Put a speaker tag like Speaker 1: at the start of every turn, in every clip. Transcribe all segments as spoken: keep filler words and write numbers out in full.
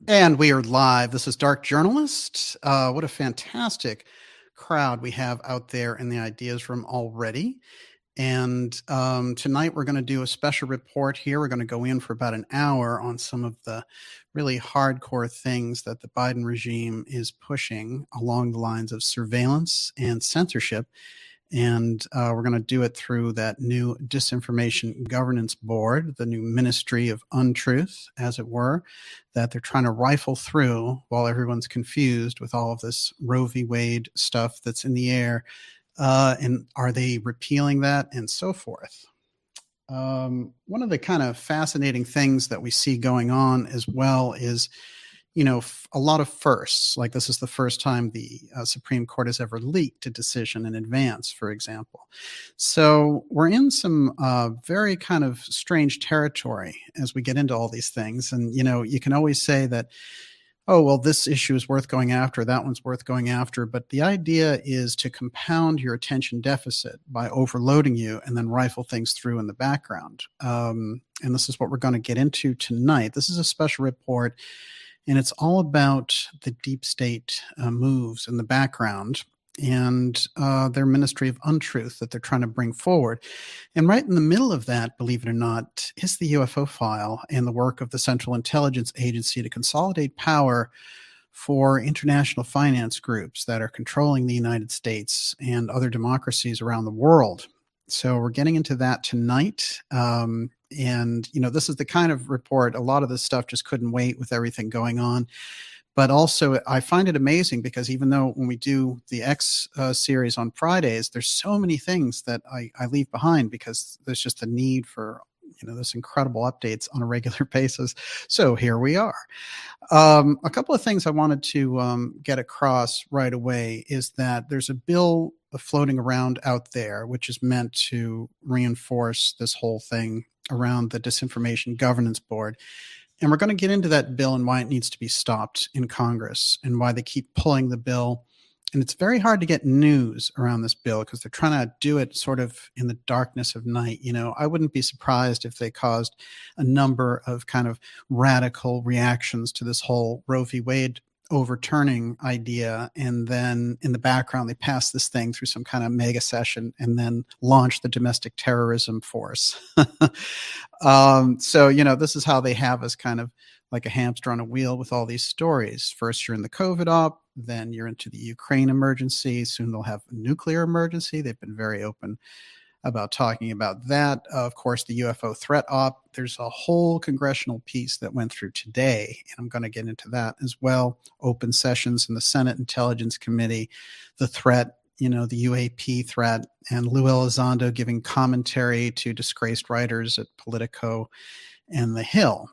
Speaker 1: And we are live. This is Dark Journalist. Uh, what a fantastic crowd we have out there in the Ideas Room already. And um, tonight we're going to do a special report here. We're going to go in for about an hour on some of the really hardcore things that the Biden regime is pushing along the lines of surveillance and censorship. And uh, we're going to do it through that new Disinformation Governance Board, the new Ministry of Untruth, as it were, that they're trying to rifle through while everyone's confused with all of this Roe v. Wade stuff that's in the air. Uh, and are they repealing that and so forth? Um, one of the kind of fascinating things that we see going on as well is, you know, a lot of firsts. Like this is the first time the uh, Supreme Court has ever leaked a decision in advance, for example. So we're in some uh, very kind of strange territory as we get into all these things. And, you know, you can always say that, oh, well, this issue is worth going after, that one's worth going after. But the idea is to compound your attention deficit by overloading you and then rifle things through in the background. Um, and this is what we're going to get into tonight. This is a special report. And it's all about the deep state uh, moves in the background and uh, their Ministry of Untruth that they're trying to bring forward. And right in the middle of that, believe it or not, is the U F O file and the work of the Central Intelligence Agency to consolidate power for international finance groups that are controlling the United States and other democracies around the world. So we're getting into that tonight. Um, and, you know, this is the kind of report, a lot of this stuff just couldn't wait with everything going on. But also, I find it amazing because even though when we do the X uh, series on Fridays, there's so many things that I, I leave behind because there's just a need for, you know, this incredible updates on a regular basis. So here we are. Um, a couple of things I wanted to um, get across right away is that there's a bill floating around out there, which is meant to reinforce this whole thing around the Disinformation Governance Board. And we're going to get into that bill and why it needs to be stopped in Congress and why they keep pulling the bill. And it's very hard to get news around this bill because they're trying to do it sort of in the darkness of night. You know, I wouldn't be surprised if they caused a number of kind of radical reactions to this whole Roe v. Wade overturning idea, and then in the background they pass this thing through some kind of mega session and then launch the domestic terrorism force. um, so, you know, this is how they have us kind of like a hamster on a wheel with all these stories. First you're in the COVID op, then you're into the Ukraine emergency, soon they'll have a nuclear emergency. They've been very open about talking about that. Uh, of course, the U F O threat op, there's a whole congressional piece that went through today, and I'm going to get into that as well. Open sessions in the Senate Intelligence Committee, the threat, you know, the U A P threat, and Lou Elizondo giving commentary to disgraced writers at Politico and The Hill.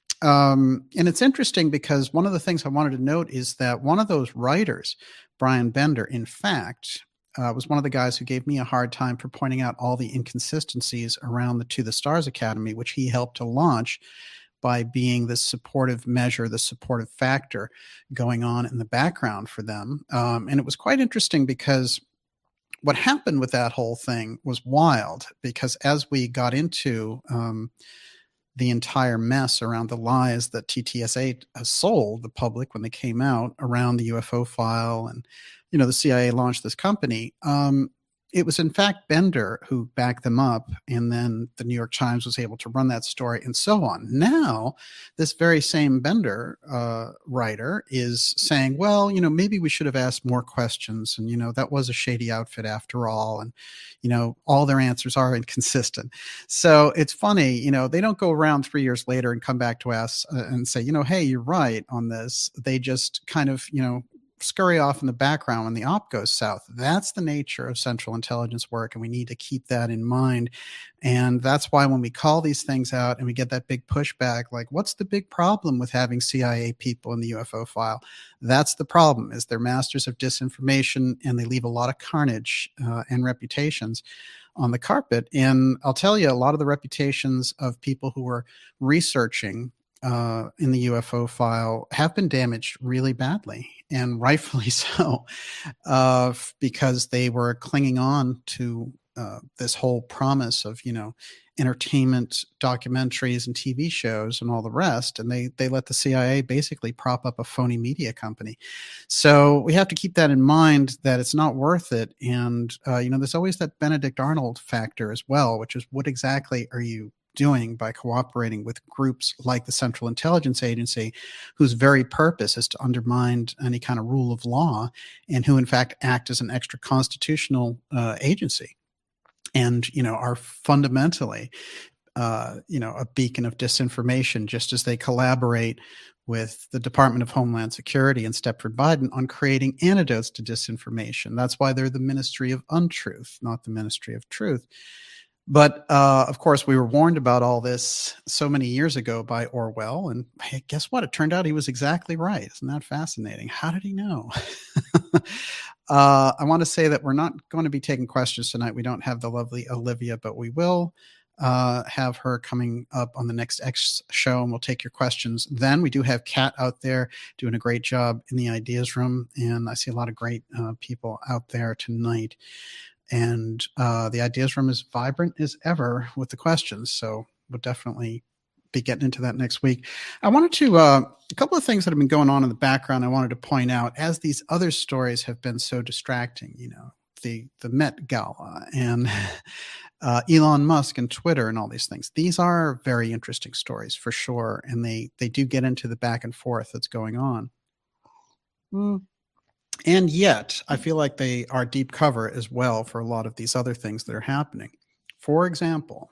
Speaker 1: Um, and it's interesting because one of the things I wanted to note is that one of those writers, Brian Bender, in fact, Uh, was one of the guys who gave me a hard time for pointing out all the inconsistencies around the To the Stars Academy, which he helped to launch by being the supportive measure, the supportive factor going on in the background for them. Um, and it was quite interesting because what happened with that whole thing was wild, because as we got into um, the entire mess around the lies that T T S A sold the public when they came out around the U F O file, and you know, the C I A launched this company. Um, it was in fact Bender who backed them up, and then the New York Times was able to run that story and so on. Now, this very same Bender uh, writer is saying, well, you know, maybe we should have asked more questions, and, you know, that was a shady outfit after all, and, you know, all their answers are inconsistent. So it's funny, you know, they don't go around three years later and come back to us uh, and say, you know, hey, you're right on this. They just kind of, you know, scurry off in the background when the op goes south. That's the nature of Central Intelligence work, and we need to keep that in mind. And that's why when we call these things out and we get that big pushback, like, what's the big problem with having C I A people in the U F O file? That's the problem, is they're masters of disinformation, and they leave a lot of carnage uh, and reputations on the carpet. And I'll tell you, a lot of the reputations of people who are researching uh, in the U F O file have been damaged really badly, and rightfully so, uh, because they were clinging on to uh, this whole promise of, you know, entertainment documentaries and T V shows and all the rest. And they, they let the C I A basically prop up a phony media company. So we have to keep that in mind, that it's not worth it. And, uh, you know, there's always that Benedict Arnold factor as well, which is, what exactly are you doing by cooperating with groups like the Central Intelligence Agency, whose very purpose is to undermine any kind of rule of law, and who in fact act as an extra constitutional uh, agency, and, you know, are fundamentally, uh, you know, a beacon of disinformation, just as they collaborate with the Department of Homeland Security and Stepford Biden on creating antidotes to disinformation. That's why they're the Ministry of Untruth, not the Ministry of Truth. But, uh, of course, we were warned about all this so many years ago by Orwell. And hey, guess what? It turned out he was exactly right. Isn't that fascinating? How did he know? uh, I want to say that we're not going to be taking questions tonight. We don't have the lovely Olivia, but we will uh, have her coming up on the next X show, and we'll take your questions then. We do have Kat out there doing a great job in the ideas room, and I see a lot of great uh, people out there tonight. And uh, the ideas room is vibrant as ever with the questions. So we'll definitely be getting into that next week. I wanted to, uh, a couple of things that have been going on in the background, I wanted to point out, as these other stories have been so distracting, you know, the, the Met Gala and uh, Elon Musk and Twitter and all these things. These are very interesting stories for sure. And they, they do get into the back and forth that's going on. Mm. And yet, I feel like they are deep cover as well for a lot of these other things that are happening. For example,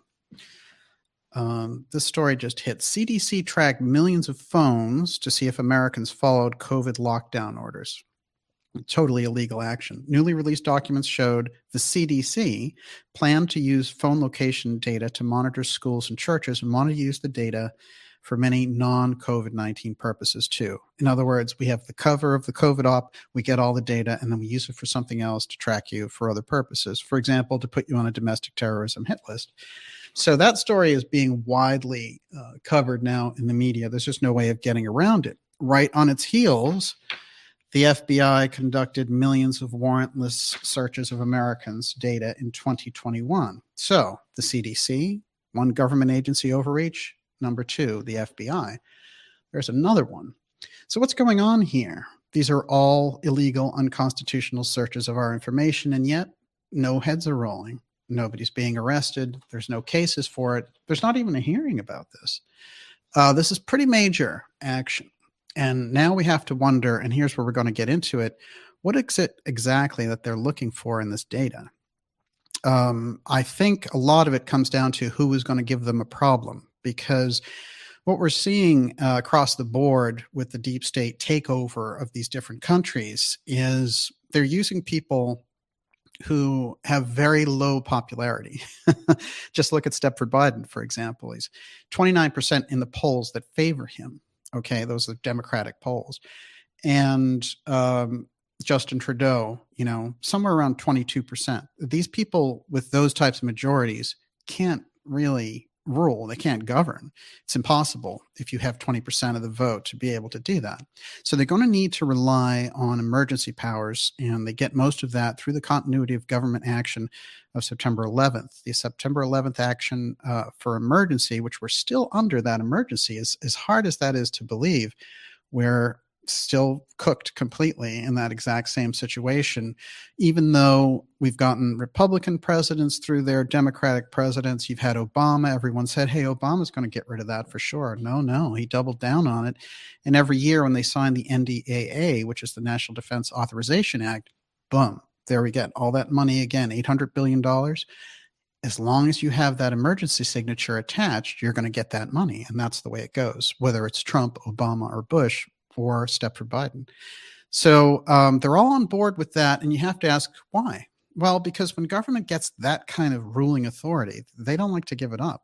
Speaker 1: um, this story just hit. C D C tracked millions of phones to see if Americans followed COVID lockdown orders. Totally illegal action. Newly released documents showed the C D C planned to use phone location data to monitor schools and churches, and wanted to use the data for many non-COVID nineteen purposes too. In other words, we have the cover of the COVID op, we get all the data, and then we use it for something else to track you for other purposes. For example, to put you on a domestic terrorism hit list. So that story is being widely uh, covered now in the media. There's just no way of getting around it. Right on its heels, the F B I conducted millions of warrantless searches of Americans' data in twenty twenty-one. So the C D C, one government agency overreach. Number two, the F B I. There's another one. So what's going on here? These are all illegal, unconstitutional searches of our information, and yet no heads are rolling. Nobody's being arrested. There's no cases for it. There's not even a hearing about this. Uh, this is pretty major action. And now we have to wonder, and here's where we're going to get into it, what is it exactly that they're looking for in this data? Um, I think a lot of it comes down to who is going to give them a problem. Because what we're seeing uh, across the board with the deep state takeover of these different countries is they're using people who have very low popularity. Just look at Stepford Biden, for example. He's twenty-nine percent in the polls that favor him. Okay, those are Democratic polls. And um, Justin Trudeau, you know, somewhere around twenty-two percent. These people with those types of majorities can't really rule. They can't govern. It's impossible if you have twenty percent of the vote to be able to do that. So they're going to need to rely on emergency powers, and they get most of that through the continuity of government action of September eleventh. The September eleventh action uh, for emergency, which we're still under that emergency, is as hard as that is to believe, we're still cooked completely in that exact same situation. Even though we've gotten Republican presidents through their Democratic presidents, you've had Obama. Everyone said, hey, Obama's going to get rid of that for sure. No, no, he doubled down on it. And every year when they signed the N D A A, which is the National Defense Authorization Act, boom, there we get all that money again, eight hundred billion dollars. As long as you have that emergency signature attached, you're going to get that money. And that's the way it goes, whether it's Trump, Obama, or Bush, or Stepford Biden. So um, they're all on board with that. And you have to ask why? Well, because when government gets that kind of ruling authority, they don't like to give it up.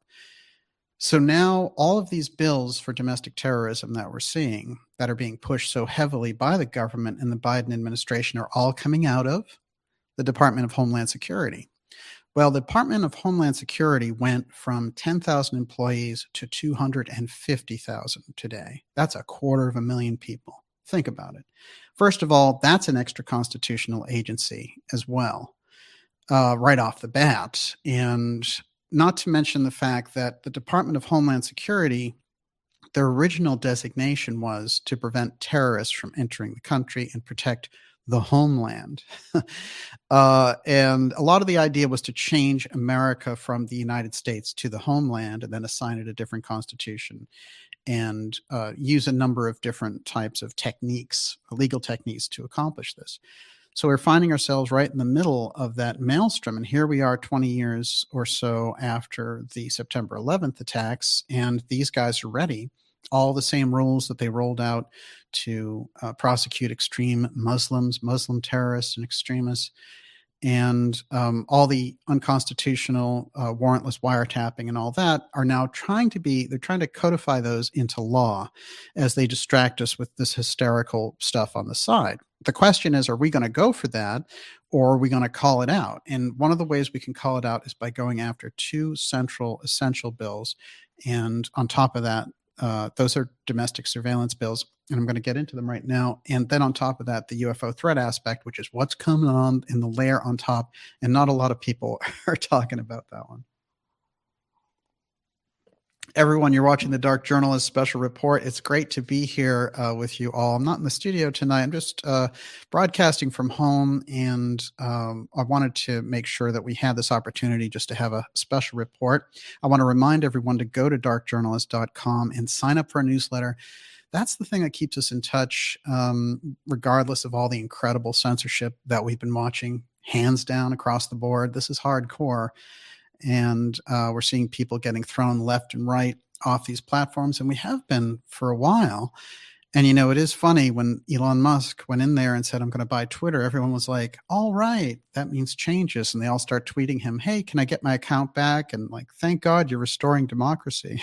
Speaker 1: So now all of these bills for domestic terrorism that we're seeing that are being pushed so heavily by the government and the Biden administration are all coming out of the Department of Homeland Security. Well, the Department of Homeland Security went from ten thousand employees to two hundred fifty thousand today. That's a quarter of a million people. Think about it. First of all, that's an extra constitutional agency as well. uh, right off the bat. And not to mention the fact that the Department of Homeland Security, their original designation was to prevent terrorists from entering the country and protect the homeland. uh, and a lot of the idea was to change America from the United States to the homeland and then assign it a different constitution and uh, use a number of different types of techniques, legal techniques, to accomplish this. So we're finding ourselves right in the middle of that maelstrom. And here we are twenty years or so after the September eleventh attacks, and these guys are ready. All the same rules that they rolled out to uh, prosecute extreme Muslims, Muslim terrorists and extremists, and um, all the unconstitutional uh, warrantless wiretapping and all that are now trying to be, they're trying to codify those into law as they distract us with this hysterical stuff on the side. The question is, are we going to go for that, or are we going to call it out? And one of the ways we can call it out is by going after two central essential bills. And on top of that, uh, those are domestic surveillance bills, and I'm going to get into them right now. And then on top of that, the U F O threat aspect, which is what's coming on in the layer on top. And not a lot of people are talking about that one. Everyone, you're watching the Dark Journalist Special Report. It's great to be here uh, with you all. I'm not in the studio tonight. I'm just uh, broadcasting from home, and um, I wanted to make sure that we had this opportunity just to have a special report. I want to remind everyone to go to dark journalist dot com and sign up for a newsletter. That's the thing that keeps us in touch, um, regardless of all the incredible censorship that we've been watching, hands down across the board. This is hardcore. And uh, we're seeing people getting thrown left and right off these platforms, and we have been for a while. And, you know, it is funny when Elon Musk went in there and said, I'm going to buy Twitter, everyone was like, all right, that means changes. And they all start tweeting him, hey, can I get my account back? And like, thank God you're restoring democracy.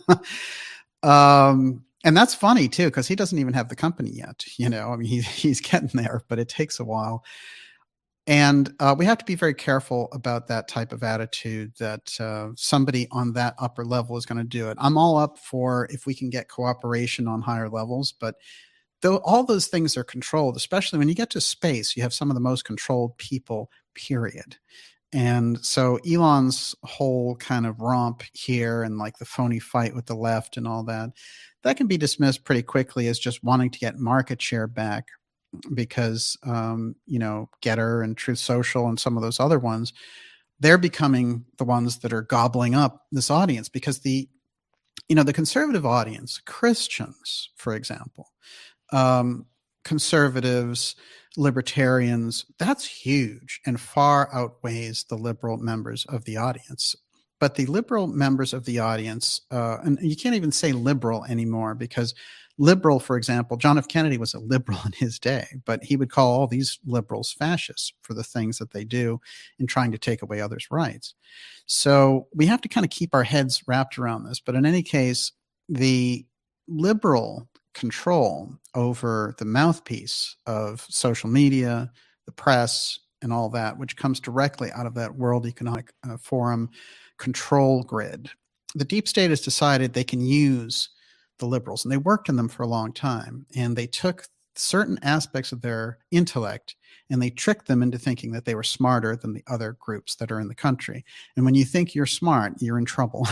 Speaker 1: um, and that's funny, too, because he doesn't even have the company yet. You know, I mean, he, he's getting there, but it takes a while. And uh, we have to be very careful about that type of attitude that uh, somebody on that upper level is going to do it. I'm all up for if we can get cooperation on higher levels, but though all those things are controlled, especially when you get to space, you have some of the most controlled people, period. And so Elon's whole kind of romp here and like the phony fight with the left and all that, that can be dismissed pretty quickly as just wanting to get market share back. Because, um, you know, Getter and Truth Social and some of those other ones, they're becoming the ones that are gobbling up this audience because the, you know, the conservative audience, Christians, for example, um, conservatives, libertarians, that's huge and far outweighs the liberal members of the audience. But the liberal members of the audience, uh, and you can't even say liberal anymore because liberal, for example, John F. Kennedy was a liberal in his day, but he would call all these liberals fascists for the things that they do in trying to take away others' rights. So we have to kind of keep our heads wrapped around this. But in any case, the liberal control over the mouthpiece of social media, the press, and all that, which comes directly out of that World Economic uh, Forum control grid. The deep state has decided they can use the liberals, and they worked in them for a long time, and they took certain aspects of their intellect and they tricked them into thinking that they were smarter than the other groups that are in the country. And when you think you're smart, you're in trouble.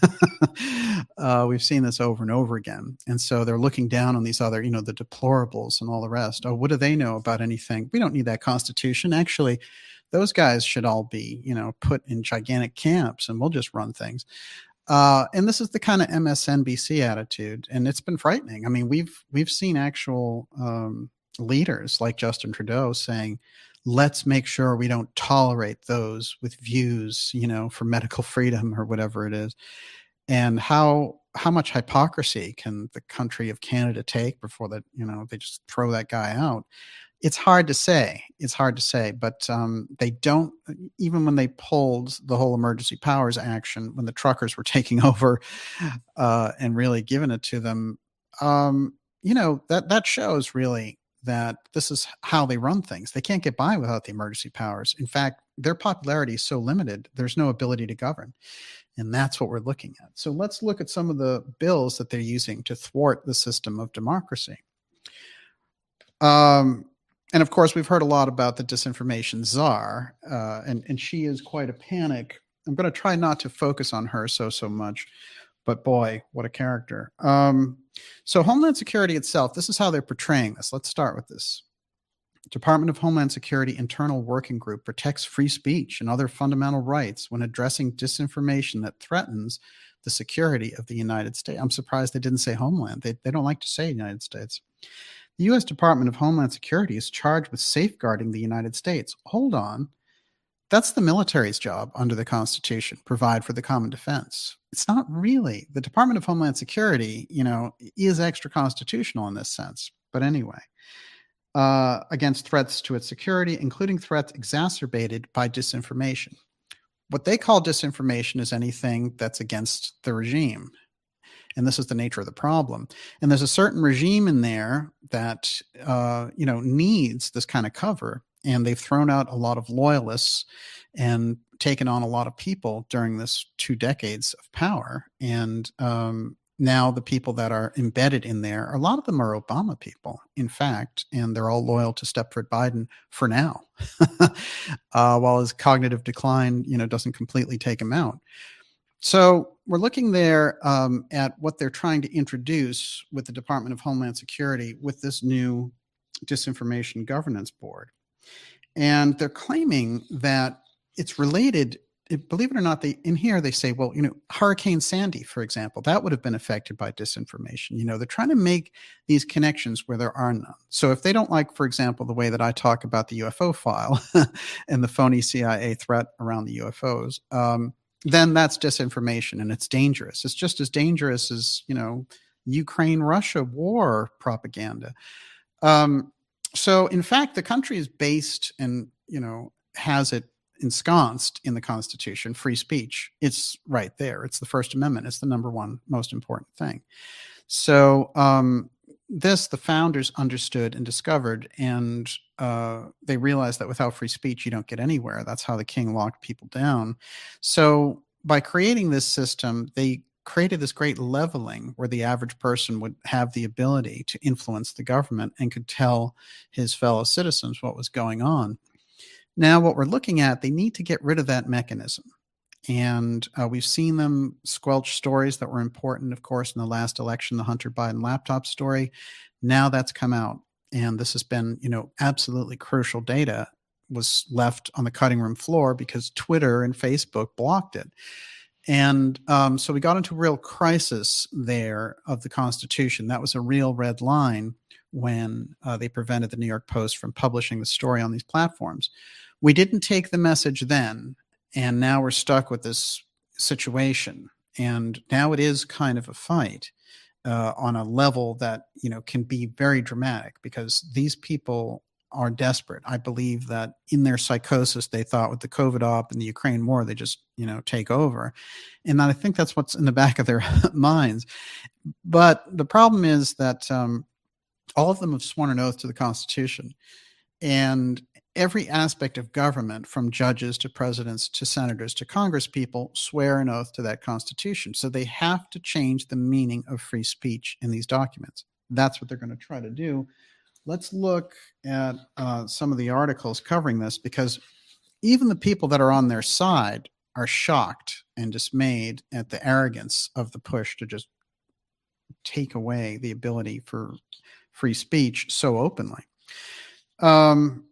Speaker 1: uh, we've seen this over and over again. And so they're looking down on these other, you know, the deplorables and all the rest. Oh, what do they know about anything? We don't need that Constitution. Actually, those guys should all be, you know, put in gigantic camps and we'll just run things. Uh, and this is the kind of M S N B C attitude, and it's been frightening. I mean, we've we've seen actual um, leaders like Justin Trudeau saying, "Let's make sure we don't tolerate those with views, you know, for medical freedom or whatever it is." And how how much hypocrisy can the country of Canada take before that, you know, they just throw that guy out? It's hard to say. It's hard to say, but um, they don't, even when they pulled the whole emergency powers action, when the truckers were taking over uh, and really giving it to them, um, you know, that, that shows really that this is how they run things. They can't get by without the emergency powers. In fact, their popularity is so limited, there's no ability to govern. And that's what we're looking at. So let's look at some of the bills that they're using to thwart the system of democracy. Um, and of course, we've heard a lot about the disinformation czar, uh, and, and she is quite a panic. I'm going to try not to focus on her so, so much, but boy, what a character. Um, so Homeland Security itself, this is how they're portraying this. Let's start with this. Department of Homeland Security Internal Working Group protects free speech and other fundamental rights when addressing disinformation that threatens the security of the United States. I'm surprised they didn't say Homeland. They, they don't like to say United States. The U S Department of Homeland Security is charged with safeguarding the United States. Hold on. That's the military's job under the Constitution, provide for the common defense. It's not really. The Department of Homeland Security, you know, is extra constitutional in this sense. But anyway, uh, against threats to its security, including threats exacerbated by disinformation. What they call disinformation is anything that's against the regime. And this is the nature of the problem. And there's a certain regime in there that, uh, you know, needs this kind of cover. And they've thrown out a lot of loyalists and taken on a lot of people during this two decades of power. And um, now the people that are embedded in there, a lot of them are Obama people, in fact, and they're all loyal to Stepford Biden for now, uh, while his cognitive decline, you know, doesn't completely take him out. So we're looking there um, at what they're trying to introduce with the Department of Homeland Security with this new Disinformation Governance Board. And they're claiming that it's related, believe it or not, they in here they say, well, you know, Hurricane Sandy, for example, that would have been affected by disinformation. You know, they're trying to make these connections where there are none. So if they don't like, for example, the way that I talk about the U F O file and the phony C I A threat around the U F Os, um, then that's disinformation and it's dangerous. It's just as dangerous as, you know, Ukraine-Russia war propaganda. Um, So, in fact, the country is based and, you know, has it ensconced in the Constitution, free speech. It's right there. It's the First Amendment. It's the number one most important thing. So um, this, the founders understood and discovered, and uh, they realized that without free speech, you don't get anywhere. That's how the king locked people down. So by creating this system, they created this great leveling where the average person would have the ability to influence the government and could tell his fellow citizens what was going on. Now, what we're looking at, they need to get rid of that mechanism. And uh, we've seen them squelch stories that were important, of course, in the last election, the Hunter Biden laptop story. Now that's come out. And this has been, you know, absolutely crucial data was left on the cutting room floor because Twitter and Facebook blocked it. And um, so we got into a real crisis there of the Constitution. That was a real red line when uh, they prevented the New York Post from publishing the story on these platforms. We didn't take the message then, and now we're stuck with this situation. And now it is kind of a fight uh, on a level that, you know, can be very dramatic because these people are desperate. I believe that in their psychosis, they thought with the COVID op and the Ukraine war, they just, you know, take over. And I think that's what's in the back of their minds. But the problem is that um, all of them have sworn an oath to the Constitution. And every aspect of government, from judges to presidents to senators to Congress people, swear an oath to that Constitution. So they have to change the meaning of free speech in these documents. That's what they're going to try to do. Let's look at uh, some of the articles covering this, because even the people that are on their side are shocked and dismayed at the arrogance of the push to just take away the ability for free speech so openly. Um,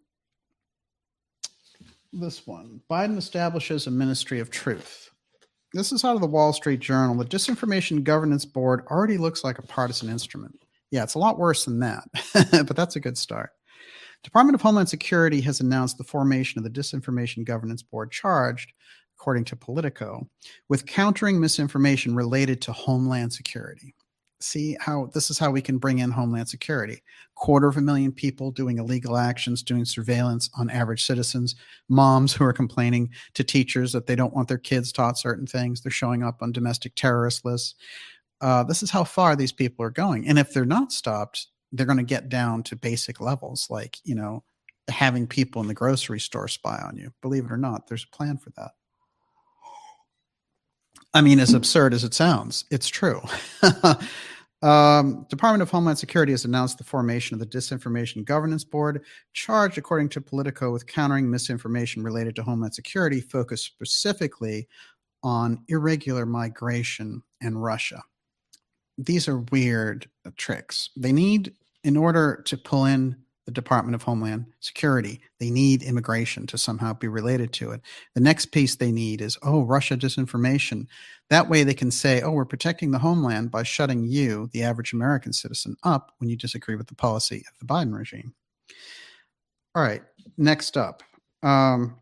Speaker 1: this one, Biden establishes a Ministry of Truth. This is out of the Wall Street Journal. The Disinformation Governance Board already looks like a partisan instrument. Yeah, it's a lot worse than that, but that's a good start. Department of Homeland Security has announced the formation of the Disinformation Governance Board, charged, according to Politico, with countering misinformation related to Homeland Security. See how this is how we can bring in Homeland Security. Quarter of a million people doing illegal actions, doing surveillance on average citizens, moms who are complaining to teachers that they don't want their kids taught certain things. They're showing up on domestic terrorist lists. Uh, this is how far these people are going. And if they're not stopped, they're going to get down to basic levels, like, you know, having people in the grocery store spy on you. Believe it or not, there's a plan for that. I mean, as absurd as it sounds, it's true. Um, Department of Homeland Security has announced the formation of the Disinformation Governance Board, charged, according to Politico, with countering misinformation related to Homeland Security, focused specifically on irregular migration and Russia. These are weird tricks. They need, in order to pull in the Department of Homeland Security, they need immigration to somehow be related to it. The next piece they need is, oh, Russia disinformation. That way they can say, oh, we're protecting the homeland by shutting you, the average American citizen, up when you disagree with the policy of the Biden regime. All right, next up. Um,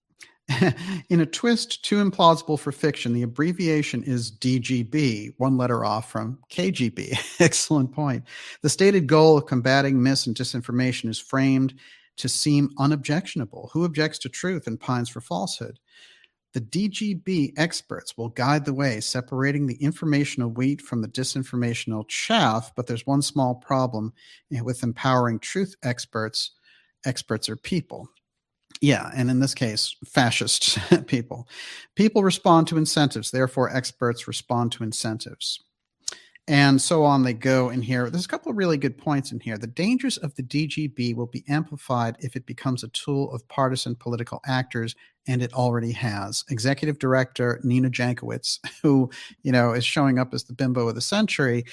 Speaker 1: in a twist too implausible for fiction, the abbreviation is D G B, one letter off from K G B. Excellent point. The stated goal of combating mis and disinformation is framed to seem unobjectionable. Who objects to truth and pines for falsehood? The D G B experts will guide the way, separating the informational wheat from the disinformational chaff, but there's one small problem with empowering truth experts. Experts are people. Yeah, and in this case, fascist people. People respond to incentives, therefore experts respond to incentives. And so on they go in here. There's a couple of really good points in here. The dangers of the D G B will be amplified if it becomes a tool of partisan political actors, and it already has. Executive Director Nina Jankowicz, who, you know, is showing up as the bimbo of the century.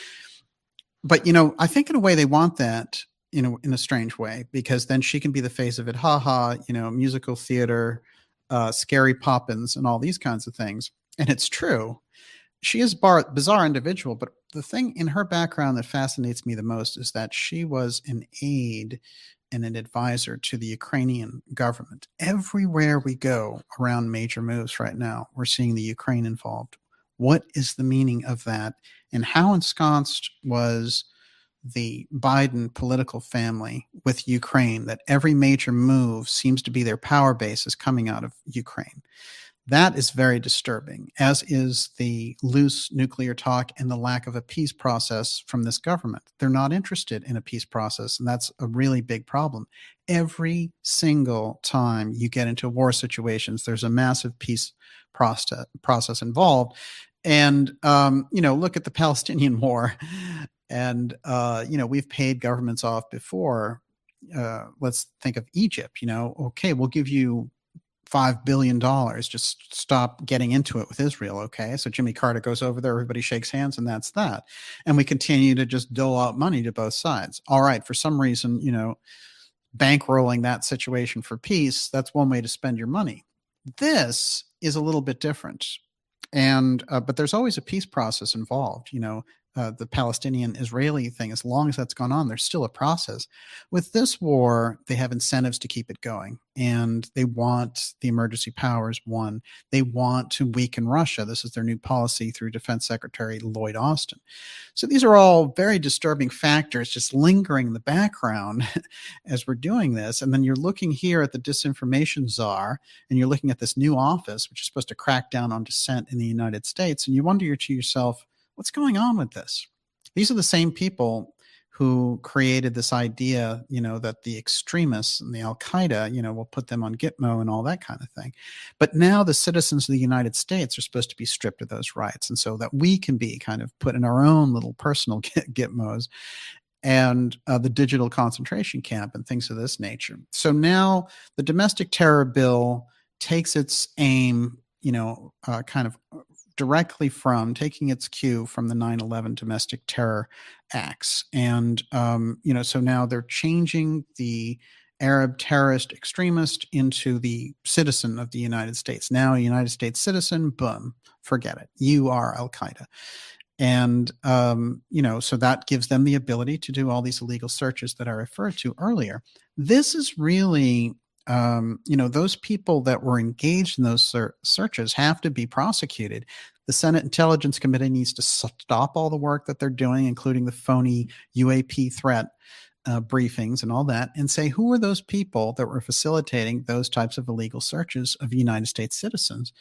Speaker 1: But, you know, I think in a way they want that, you know, in a strange way, because then she can be the face of it. Ha ha, you know, musical theater, uh, Scary Poppins, and all these kinds of things. And it's true. She is a bar- bizarre individual, but the thing in her background that fascinates me the most is that she was an aide and an advisor to the Ukrainian government. Everywhere we go around major moves right now, we're seeing the Ukraine involved. What is the meaning of that? And how ensconced was the Biden political family with Ukraine, that every major move seems to be their power base is coming out of Ukraine? That is very disturbing, as is the loose nuclear talk and the lack of a peace process from this government. They're not interested in a peace process, and that's a really big problem. Every single time you get into war situations, there's a massive peace process, process involved. And, um, you know, look at the Palestinian war. And, uh, you know, we've paid governments off before. Uh, let's think of Egypt. You know, okay, we'll give you five billion dollars. Just stop getting into it with Israel, okay? So Jimmy Carter goes over there, everybody shakes hands, and that's that. And we continue to just dole out money to both sides. All right, for some reason, you know, bankrolling that situation for peace, that's one way to spend your money. This is a little bit different. And, uh, but there's always a peace process involved, you know. Uh, the Palestinian-Israeli thing, as long as that's gone on, there's still a process. With this war, they have incentives to keep it going, and they want the emergency powers won. They want to weaken Russia. This is their new policy through Defense Secretary Lloyd Austin. So these are all very disturbing factors just lingering in the background as we're doing this. And then you're looking here at the disinformation czar, and you're looking at this new office, which is supposed to crack down on dissent in the United States, and you wonder to yourself, what's going on with this? These are the same people who created this idea, you know, that the extremists and the Al-Qaeda, you know, will put them on Gitmo and all that kind of thing. But now the citizens of the United States are supposed to be stripped of those rights. And so that we can be kind of put in our own little personal Gitmos and uh, the digital concentration camp and things of this nature. So now the domestic terror bill takes its aim, you know, uh, kind of directly from taking its cue from the nine eleven domestic terror acts. And, um, you know, so now they're changing the Arab terrorist extremist into the citizen of the United States. Now a United States citizen, boom, forget it. You are Al-Qaeda. And, um, you know, so that gives them the ability to do all these illegal searches that I referred to earlier. This is really Um, you know, those people that were engaged in those ser- searches have to be prosecuted. The Senate Intelligence Committee needs to stop all the work that they're doing, including the phony U A P threat uh, briefings and all that, and say, who are those people that were facilitating those types of illegal searches of United States citizens?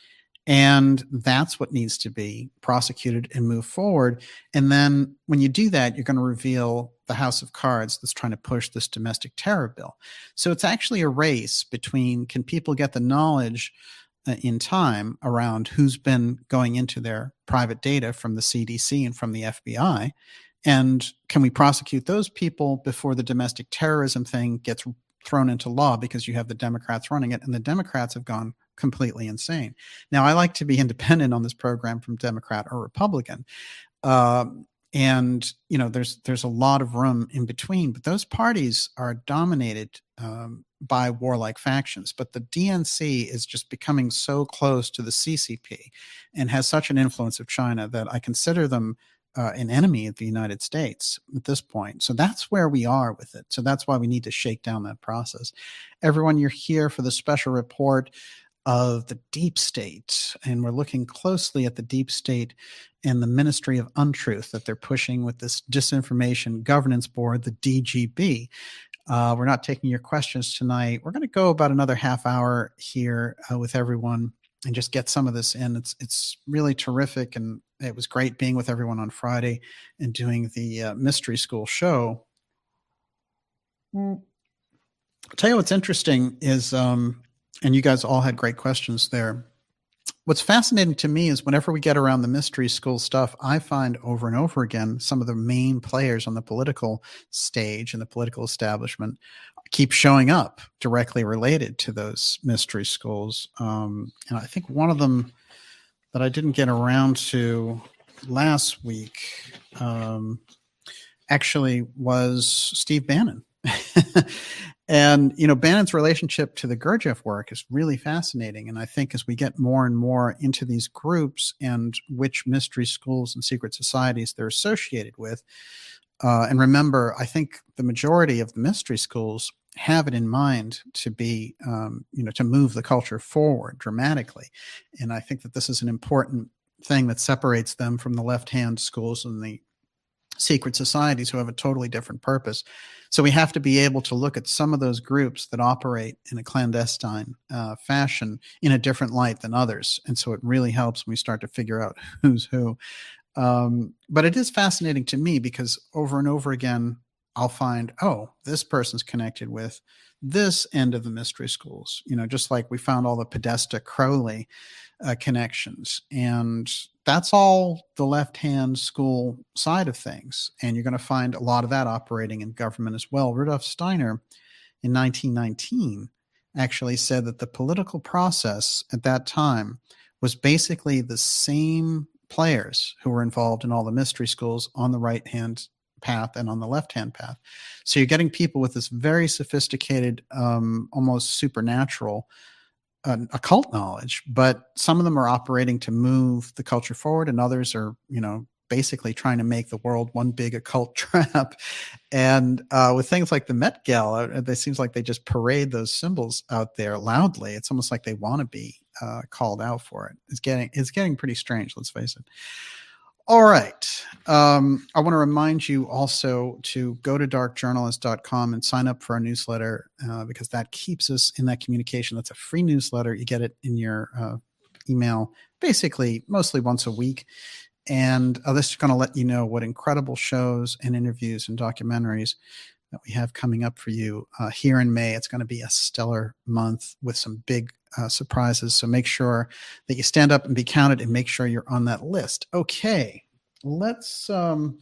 Speaker 1: And that's what needs to be prosecuted and move forward. And then when you do that, you're going to reveal the house of cards that's trying to push this domestic terror bill. So it's actually a race between, can people get the knowledge uh, in time around who's been going into their private data from the C D C and from the F B I? And can we prosecute those people before the domestic terrorism thing gets thrown into law, because you have the Democrats running it, and the Democrats have gone completely insane. Now, I like to be independent on this program from Democrat or Republican. Um, and, you know, there's there's a lot of room in between, but those parties are dominated um, by warlike factions. But the D N C is just becoming so close to the C C P and has such an influence of China that I consider them uh, an enemy of the United States at this point. So that's where we are with it. So that's why we need to shake down that process. Everyone, you're here for the special report of the deep state, and we're looking closely at the deep state and the Ministry of Untruth that they're pushing with this Disinformation Governance Board, the D G B. Uh, we're not taking your questions tonight. We're going to go about another half hour here uh, with everyone and just get some of this in. It's it's really terrific, and it was great being with everyone on Friday and doing the uh, Mystery School show. Mm. I'll tell you what's interesting is, um, and you guys all had great questions there. What's fascinating to me is whenever we get around the Mystery School stuff, I find over and over again some of the main players on the political stage and the political establishment keep showing up directly related to those mystery schools. Um, and I think one of them that I didn't get around to last week um, actually was Steve Bannon. And, you know, Bannon's relationship to the Gurdjieff work is really fascinating. And I think as we get more and more into these groups and which mystery schools and secret societies they're associated with, uh, and remember, I think the majority of the mystery schools have it in mind to be, um, you know, to move the culture forward dramatically. And I think that this is an important thing that separates them from the left-hand schools and the secret societies who have a totally different purpose. So we have to be able to look at some of those groups that operate in a clandestine uh, fashion in a different light than others. And so it really helps when we start to figure out who's who. Um, but it is fascinating to me because over and over again, I'll find, oh, this person's connected with this end of the mystery schools, you know, just like we found all the Podesta Crowley uh, connections. And that's all the left-hand school side of things. And you're going to find a lot of that operating in government as well. Rudolf Steiner in nineteen nineteen actually said that the political process at that time was basically the same players who were involved in all the mystery schools on the right-hand path and on the left-hand path. So you're getting people with this very sophisticated, um, almost supernatural uh, occult knowledge, but some of them are operating to move the culture forward, and others are, you know, basically trying to make the world one big occult trap. And uh, with things like the Met Gala, it seems like they just parade those symbols out there loudly. It's almost like they want to be uh, called out for it. It's getting it's getting pretty strange, let's face it. All right. Um, I want to remind you also to go to dark journalist dot com and sign up for our newsletter uh, because that keeps us in that communication. That's a free newsletter. You get it in your uh, email basically mostly once a week. And uh, this is going to let you know what incredible shows and interviews and documentaries that we have coming up for you uh, here in May. It's going to be a stellar month with some big uh, surprises. So make sure that you stand up and be counted and make sure you're on that list. Okay, let's... Um,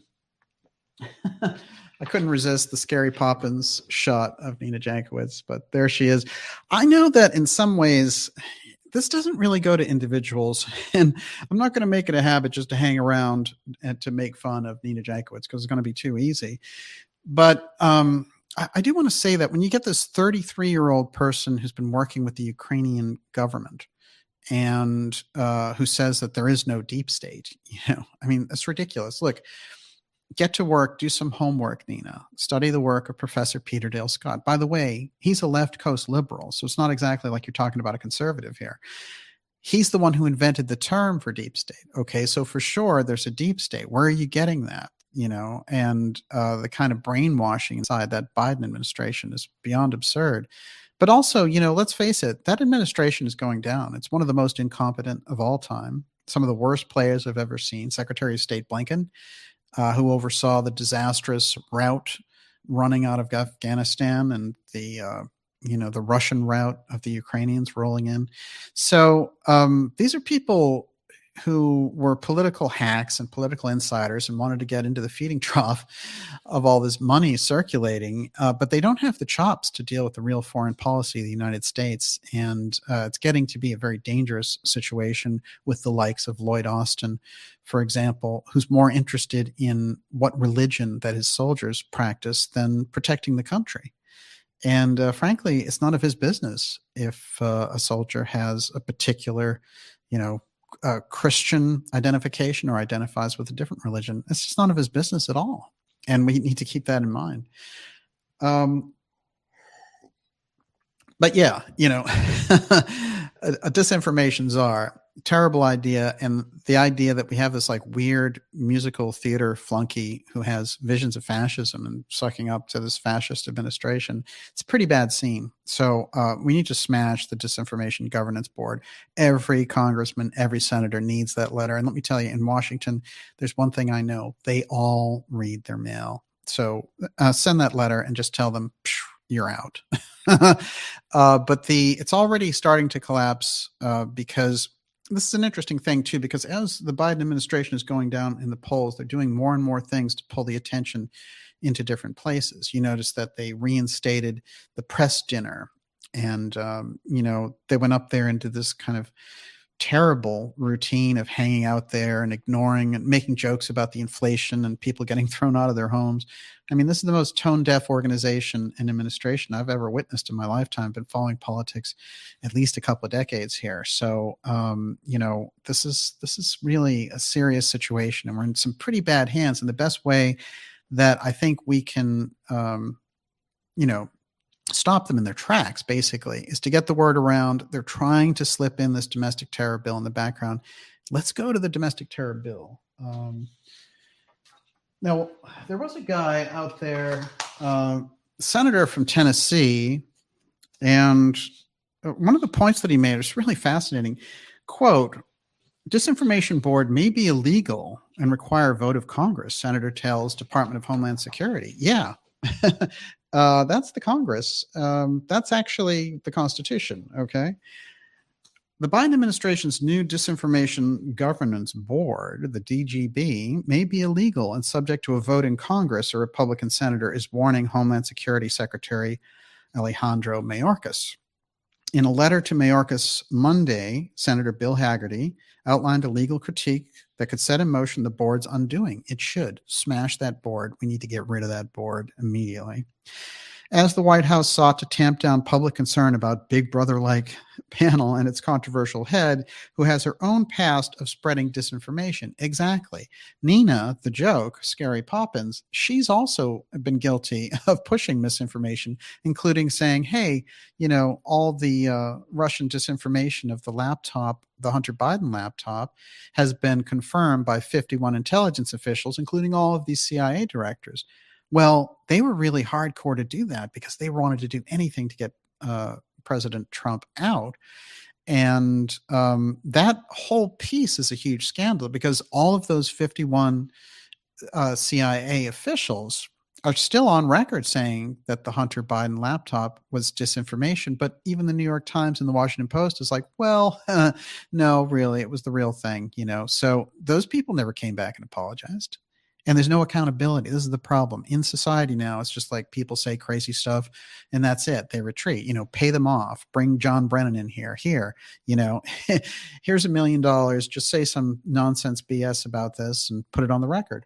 Speaker 1: I couldn't resist the Scary Poppins shot of Nina Jankowicz, but there she is. I know that in some ways... this doesn't really go to individuals, and I'm not going to make it a habit just to hang around and to make fun of Nina Jankowicz because it's going to be too easy. But um, I, I do want to say that when you get this thirty-three-year-old person who's been working with the Ukrainian government and uh, who says that there is no deep state, you know, I mean, that's ridiculous. Look, get to work, do some homework, Nina. Study the work of Professor Peter Dale Scott. By the way, he's a left coast liberal, so it's not exactly like you're talking about a conservative here. He's the one who invented the term for deep state. Okay, so for sure there's a deep state. Where are you getting that? You know, and uh, the kind of brainwashing inside that Biden administration is beyond absurd. But also, you know, let's face it, that administration is going down. It's one of the most incompetent of all time. Some of the worst players I've ever seen. Secretary of State Blinken, Uh, who oversaw the disastrous route running out of Afghanistan and the, uh, you know, the Russian route of the Ukrainians rolling in. So um, these are people who were political hacks and political insiders and wanted to get into the feeding trough of all this money circulating, uh, but they don't have the chops to deal with the real foreign policy of the United States. And uh, it's getting to be a very dangerous situation with the likes of Lloyd Austin, for example, who's more interested in what religion that his soldiers practice than protecting the country. And uh, frankly, it's none of his business if uh, a soldier has a particular, you know, uh, Christian identification or identifies with a different religion. It's just none of his business at all. And we need to keep that in mind. Um, but yeah, you know, a, a disinformation czar, terrible idea. And the idea that we have this like weird musical theater flunky who has visions of fascism and sucking up to this fascist administration, it's a pretty bad scene. So uh, we need to smash the Disinformation Governance Board. Every congressman, every senator needs that letter. And let me tell you, in Washington, there's one thing I know. They all read their mail. So uh, send that letter and just tell them, you're out. uh, but the it's already starting to collapse uh, because this is an interesting thing, too, because as the Biden administration is going down in the polls, they're doing more and more things to pull the attention into different places. You notice that they reinstated the press dinner and, um, you know, they went up there into this kind of terrible routine of hanging out there and ignoring and making jokes about the inflation and people getting thrown out of their homes. I mean, this is the most tone-deaf organization and administration I've ever witnessed in my lifetime. I've been following politics at least a couple of decades here. So, um, you know, this is this is really a serious situation, and we're in some pretty bad hands. And the best way that I think we can, um, you know, stop them in their tracks, basically, is to get the word around. They're trying to slip in this domestic terror bill in the background. Let's go to the domestic terror bill. Um, now, there was a guy out there, uh, senator from Tennessee, and one of the points that he made is really fascinating. Quote, disinformation board may be illegal and require a vote of Congress, Senator tells Department of Homeland Security. Yeah. Uh, that's the Congress. Um, that's actually the Constitution, okay? The Biden administration's new Disinformation Governance Board, the D G B, may be illegal and subject to a vote in Congress, a Republican senator is warning Homeland Security Secretary Alejandro Mayorkas. In a letter to Mayorkas Monday, Senator Bill Hagerty outlined a legal critique that could set in motion the board's undoing. It should smash that board. We need to get rid of that board immediately. As the White House sought to tamp down public concern about Big Brother-like panel and its controversial head, who has her own past of spreading disinformation. Exactly. Nina, the joke, Scary Poppins, she's also been guilty of pushing misinformation, including saying, hey, you know, all the uh, Russian disinformation of the laptop, the Hunter Biden laptop, has been confirmed by fifty-one intelligence officials, including all of these C I A directors. Well, they were really hardcore to do that because they wanted to do anything to get uh, President Trump out. And um, that whole piece is a huge scandal because all of those fifty-one uh, C I A officials are still on record saying that the Hunter Biden laptop was disinformation. But even the New York Times and the Washington Post is like, well, uh, no, really, it was the real thing, you know. So those people never came back and apologized. And there's no accountability. This is the problem. In society now, it's just like people say crazy stuff and that's it. They retreat, you know, pay them off, bring John Brennan in here, here, you know, here's a million dollars, just say some nonsense B S about this and put it on the record.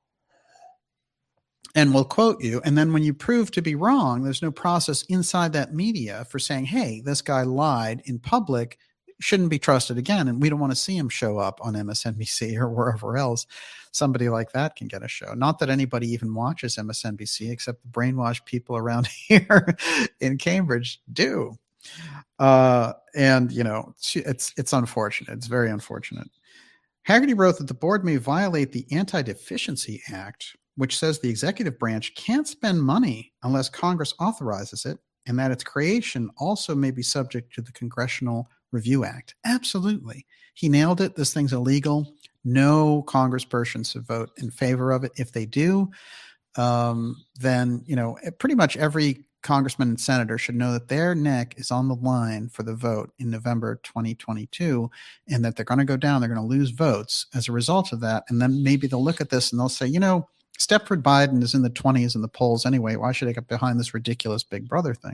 Speaker 1: And we'll quote you. And then when you prove to be wrong, there's no process inside that media for saying, hey, this guy lied in public, shouldn't be trusted again. And we don't want to see him show up on M S N B C or wherever else. Somebody like that can get a show. Not that anybody even watches M S N B C, except the brainwashed people around here in Cambridge do. Uh, and, you know, it's it's unfortunate. It's very unfortunate. Hagerty wrote that the board may violate the Anti-Deficiency Act, which says the executive branch can't spend money unless Congress authorizes it, and that its creation also may be subject to the Congressional Review Act. Absolutely. He nailed it. This thing's illegal. No congressperson should vote in favor of it. If they do, um, then, you know, pretty much every congressmen and senators should know that their neck is on the line for the vote in November twenty twenty-two, and that they're going to go down. They're going to lose votes as a result of that. And then maybe they'll look at this and they'll say, you know, Stepford Biden is in the twenties in the polls anyway. Why should I get behind this ridiculous Big Brother thing?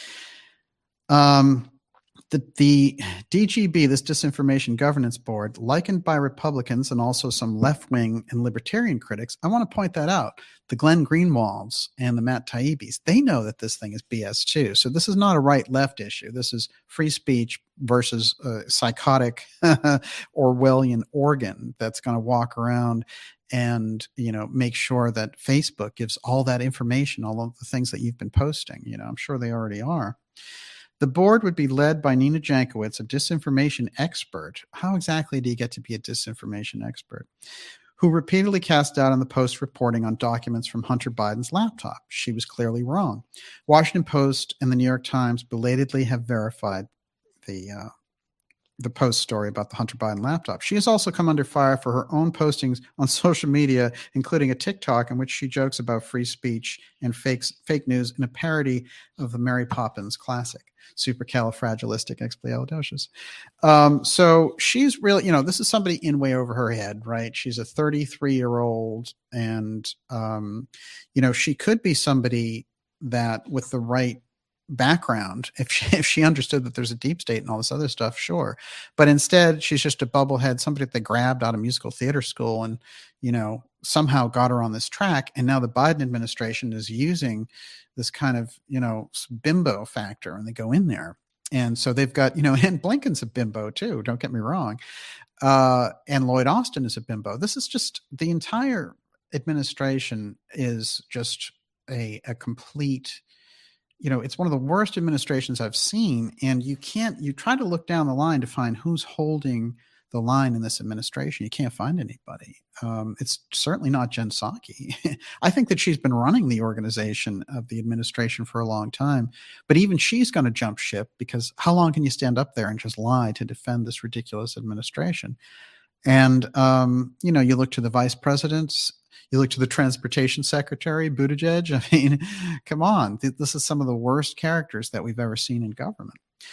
Speaker 1: Um, The, the D G B, this Disinformation Governance Board, likened by Republicans and also some left-wing and libertarian critics, I want to point that out. The Glenn Greenwalds and the Matt Taibbis, they know that this thing is B S too. So this is not a right-left issue. This is free speech versus a psychotic Orwellian organ that's going to walk around and, you know, make sure that Facebook gives all that information, all of the things that you've been posting. You know, I'm sure they already are. The board would be led by Nina Jankowicz, a disinformation expert. How exactly do you get to be a disinformation expert? Who repeatedly cast doubt on the Post reporting on documents from Hunter Biden's laptop. She was clearly wrong. Washington Post and the New York Times belatedly have verified the uh, the Post story about the Hunter Biden laptop. She has also come under fire for her own postings on social media, including a TikTok in which she jokes about free speech and fakes, fake news in a parody of the Mary Poppins classic, Supercalifragilisticexpialidocious. Um, so she's really, you know, this is somebody in way over her head, right? She's a thirty-three-year-old, and, um, you know, she could be somebody that with the right background, if she, if she understood that there's a deep state and all this other stuff, sure. But instead, she's just a bubblehead, somebody that they grabbed out of musical theater school and, you know, somehow got her on this track. And now the Biden administration is using this kind of, you know, bimbo factor, and they go in there. And so they've got, you know, and Blinken's a bimbo too, don't get me wrong. Uh, and Lloyd Austin is a bimbo. This is just, the entire administration is just a, a complete, you know, it's one of the worst administrations I've seen. And you can't, you try to look down the line to find who's holding the line in this administration. You can't find anybody. Um, it's certainly not Jen Psaki. I think that she's been running the organization of the administration for a long time, but even she's going to jump ship, because how long can you stand up there and just lie to defend this ridiculous administration? And, um, you know, you look to the vice presidents, you look to the transportation secretary, Buttigieg. I mean, come on, this is some of the worst characters that we've ever seen in government.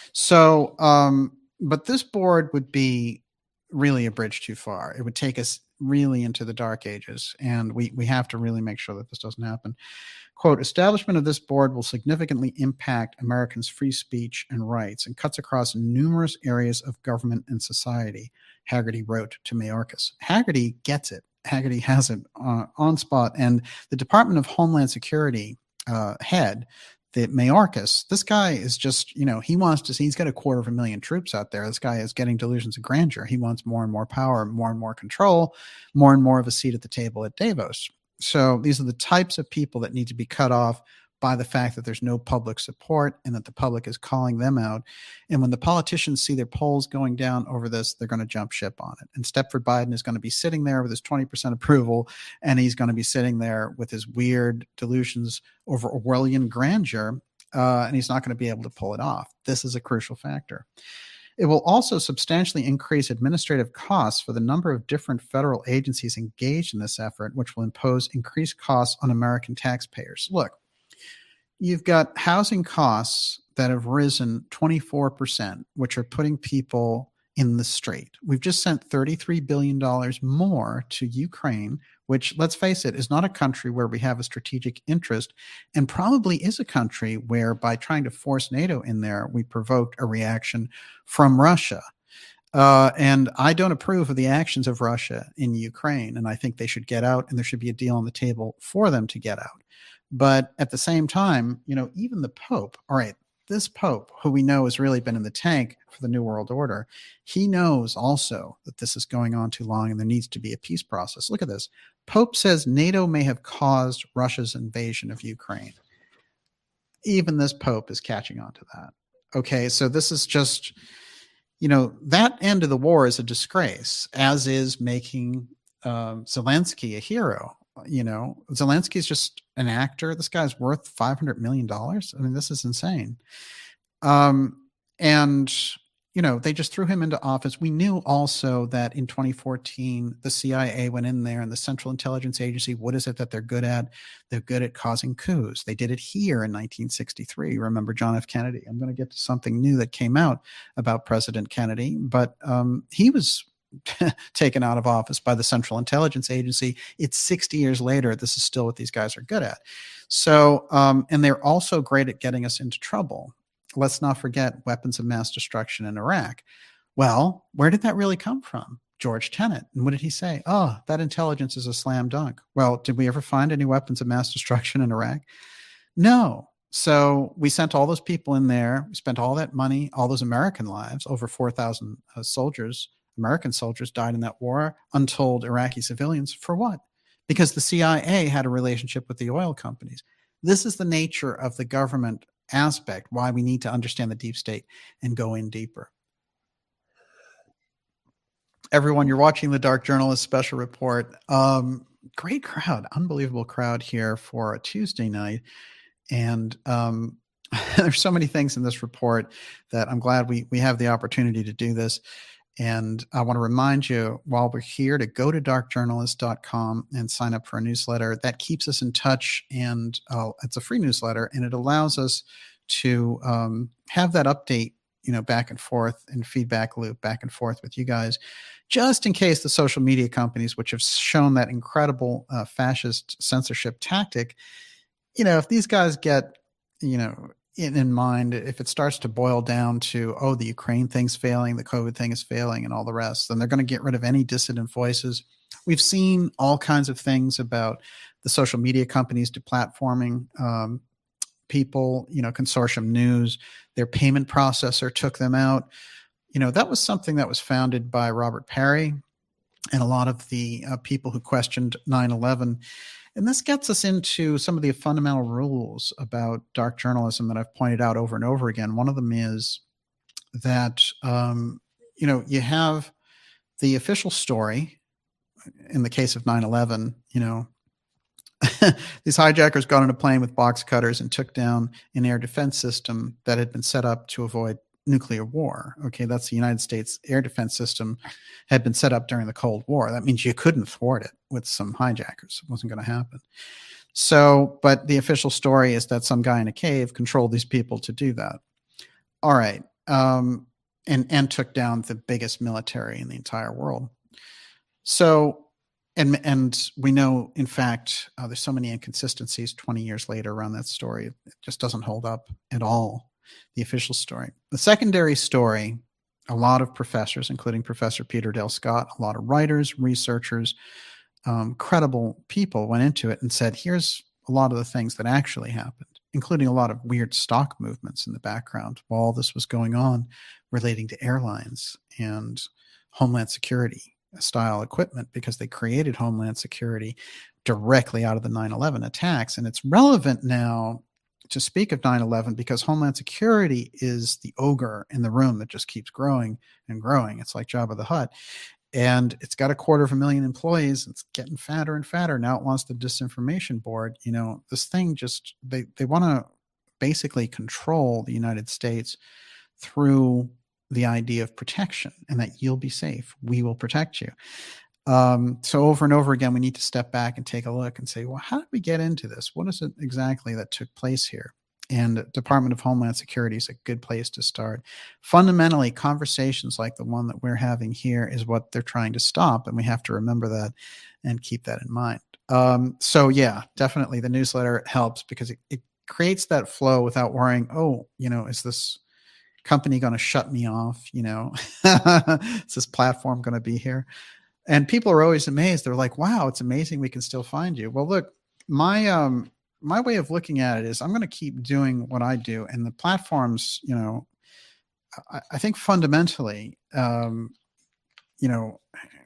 Speaker 1: So, um, but this board would be really a bridge too far. It would take us really into the dark ages, and we, we have to really make sure that this doesn't happen. Quote, establishment of this board will significantly impact Americans' free speech and rights and cuts across numerous areas of government and society, Hagerty wrote to Mayorkas. Hagerty gets it. Hagerty has it uh, on spot. And the Department of Homeland Security uh, head, the Mayorkas, this guy is just, you know, he wants to see, he's got a quarter of a million troops out there. This guy is getting delusions of grandeur. He wants more and more power, more and more control, more and more of a seat at the table at Davos. So these are the types of people that need to be cut off by the fact that there's no public support and that the public is calling them out. And when the politicians see their polls going down over this, they're going to jump ship on it. And Stepford Biden is going to be sitting there with his twenty percent approval, and he's going to be sitting there with his weird delusions over Orwellian grandeur, uh, and he's not going to be able to pull it off. This is a crucial factor. It will also substantially increase administrative costs for the number of different federal agencies engaged in this effort, which will impose increased costs on American taxpayers. Look, you've got housing costs that have risen twenty-four percent, which are putting people in the street. We've just sent thirty-three billion dollars more to Ukraine, which, let's face it, is not a country where we have a strategic interest, and probably is a country where, by trying to force NATO in there, we provoked a reaction from Russia. Uh, and I don't approve of the actions of Russia in Ukraine, and I think they should get out, and there should be a deal on the table for them to get out. But at the same time, you know, even the Pope, all right, this Pope, who we know has really been in the tank for the New World Order, he knows also that this is going on too long and there needs to be a peace process. Look at this. Pope says NATO may have caused Russia's invasion of Ukraine. Even this Pope is catching on to that. Okay, so this is just, you know, that end of the war is a disgrace, as is making um, Zelensky a hero. You know, Zelensky is just an actor. This guy's worth five hundred million dollars. I mean, this is insane. Um, and, you know, they just threw him into office. We knew also that in twenty fourteen, the C I A went in there and the Central Intelligence Agency, what is it that they're good at? They're good at causing coups. They did it here in nineteen sixty-three. Remember John F. Kennedy? I'm going to get to something new that came out about President Kennedy, but um, he was taken out of office by the Central Intelligence Agency. It's sixty years later. This is still what these guys are good at. So, um, and they're also great at getting us into trouble. Let's not forget weapons of mass destruction in Iraq. Well, where did that really come from? George Tenet. And what did he say? Oh, that intelligence is a slam dunk. Well, did we ever find any weapons of mass destruction in Iraq? No. So we sent all those people in there. We spent all that money, all those American lives, over four thousand uh, soldiers, American soldiers died in that war, untold Iraqi civilians. For what? Because the C I A had a relationship with the oil companies. This is the nature of the government aspect, why we need to understand the deep state and go in deeper. Everyone, you're watching the Dark Journalist Special Report. Um, great crowd, unbelievable crowd here for a Tuesday night. And um, there's so many things in this report that I'm glad we we have the opportunity to do this. And I want to remind you while we're here to go to dark journalist dot com and sign up for a newsletter. That keeps us in touch, and uh, it's a free newsletter, and it allows us to um, have that update, you know, back and forth and feedback loop back and forth with you guys, just in case the social media companies, which have shown that incredible uh, fascist censorship tactic, you know, if these guys get, you know, in, in mind, if it starts to boil down to, oh, the Ukraine thing's failing, the COVID thing is failing, and all the rest, then they're going to get rid of any dissident voices. We've seen all kinds of things about the social media companies deplatforming um, people, you know, Consortium News, their payment processor took them out. You know, that was something that was founded by Robert Parry and a lot of the uh, people who questioned nine eleven. And this gets us into some of the fundamental rules about dark journalism that I've pointed out over and over again. One of them is that, um, you know, you have the official story. In the case of nine eleven, you know, these hijackers got on a plane with box cutters and took down an air defense system that had been set up to avoid nuclear war. Okay, that's the United States air defense system had been set up during the Cold War. That means you couldn't thwart it with some hijackers. It wasn't going to happen. So, but the official story is that some guy in a cave controlled these people to do that. All right. Um, and, and took down the biggest military in the entire world. So, and, and we know, in fact, uh, there's so many inconsistencies twenty years later around that story. It just doesn't hold up at all. The official story. The secondary story, a lot of professors, including Professor Peter Dale Scott, a lot of writers, researchers, um, credible people went into it and said, here's a lot of the things that actually happened, including a lot of weird stock movements in the background while all this was going on relating to airlines and Homeland Security style equipment, because they created Homeland Security directly out of the nine eleven attacks. And it's relevant now to speak of nine eleven because Homeland Security is the ogre in the room that just keeps growing and growing. It's like Jabba the Hutt. And it's got a quarter of a million employees. It's getting fatter and fatter. Now it wants the disinformation board. You know, this thing just, they, they want to basically control the United States through the idea of protection and that you'll be safe. We will protect you. Um, so over and over again, we need to step back and take a look and say, well, how did we get into this? What is it exactly that took place here? And Department of Homeland Security is a good place to start. Fundamentally, conversations like the one that we're having here is what they're trying to stop. And we have to remember that and keep that in mind. Um, so yeah, definitely the newsletter helps because it, it creates that flow without worrying, oh, you know, is this company going to shut me off? You know, is this platform going to be here? And people are always amazed. They're like, wow, it's amazing we can still find you. Well, look, my um, my way of looking at it is I'm going to keep doing what I do. And the platforms, you know, I, I think fundamentally, um, you know,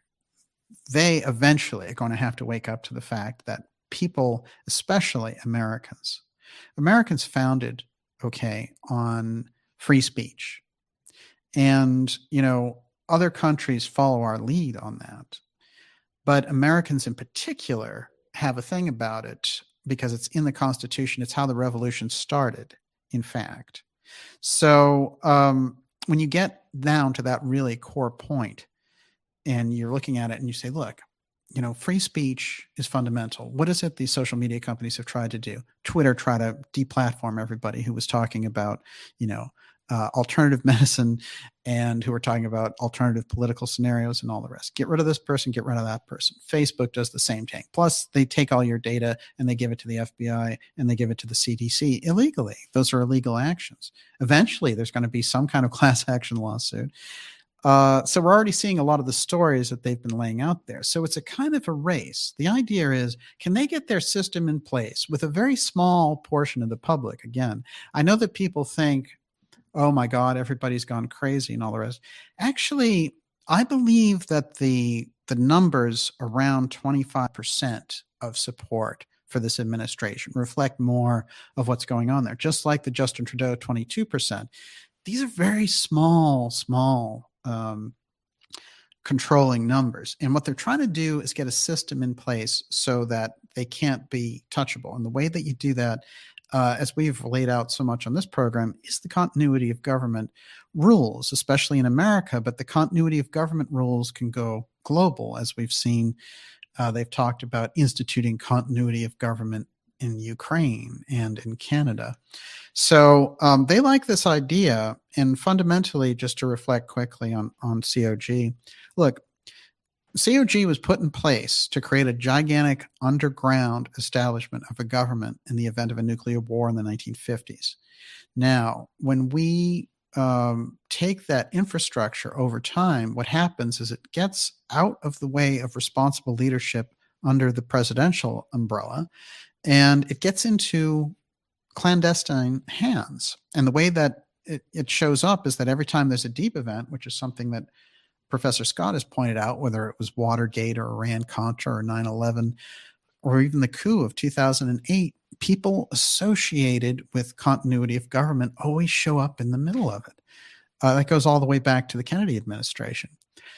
Speaker 1: they eventually are going to have to wake up to the fact that people, especially Americans, Americans founded, okay, on free speech. And, you know, other countries follow our lead on that. But Americans in particular have a thing about it because it's in the Constitution. It's how the revolution started, in fact. So um, when you get down to that really core point and you're looking at it and you say, look, you know, free speech is fundamental. What is it these social media companies have tried to do? Twitter tried to deplatform everybody who was talking about, you know, uh, alternative medicine and who were talking about alternative political scenarios and all the rest. Get rid of this person, get rid of that person. Facebook does the same thing. Plus, they take all your data and they give it to the F B I and they give it to the C D C illegally. Those are illegal actions. Eventually, there's going to be some kind of class action lawsuit. Uh, so we're already seeing a lot of the stories that they've been laying out there. So it's a kind of a race. The idea is, can they get their system in place with a very small portion of the public? Again, I know that people think, oh my God, everybody's gone crazy and all the rest. Actually, I believe that the the numbers around twenty-five percent of support for this administration reflect more of what's going on there. Just like the Justin Trudeau twenty-two percent. These are very small, small um, controlling numbers. And what they're trying to do is get a system in place so that they can't be touchable. And the way that you do that, uh, as we've laid out so much on this program, is the continuity of government rules, especially in America. But the continuity of government rules can go global, as we've seen. Uh, they've talked about instituting continuity of government in Ukraine and in Canada. So um, they like this idea. And fundamentally, just to reflect quickly on, on C O G, look, C O G was put in place to create a gigantic underground establishment of a government in the event of a nuclear war in the nineteen fifties. Now, when we um, take that infrastructure over time, what happens is it gets out of the way of responsible leadership under the presidential umbrella, and it gets into clandestine hands. And the way that it, it shows up is that every time there's a deep event, which is something that Professor Scott has pointed out, whether it was Watergate or Iran-Contra or nine eleven, or even the coup of two thousand eight, people associated with continuity of government always show up in the middle of it. Uh, that goes all the way back to the Kennedy administration.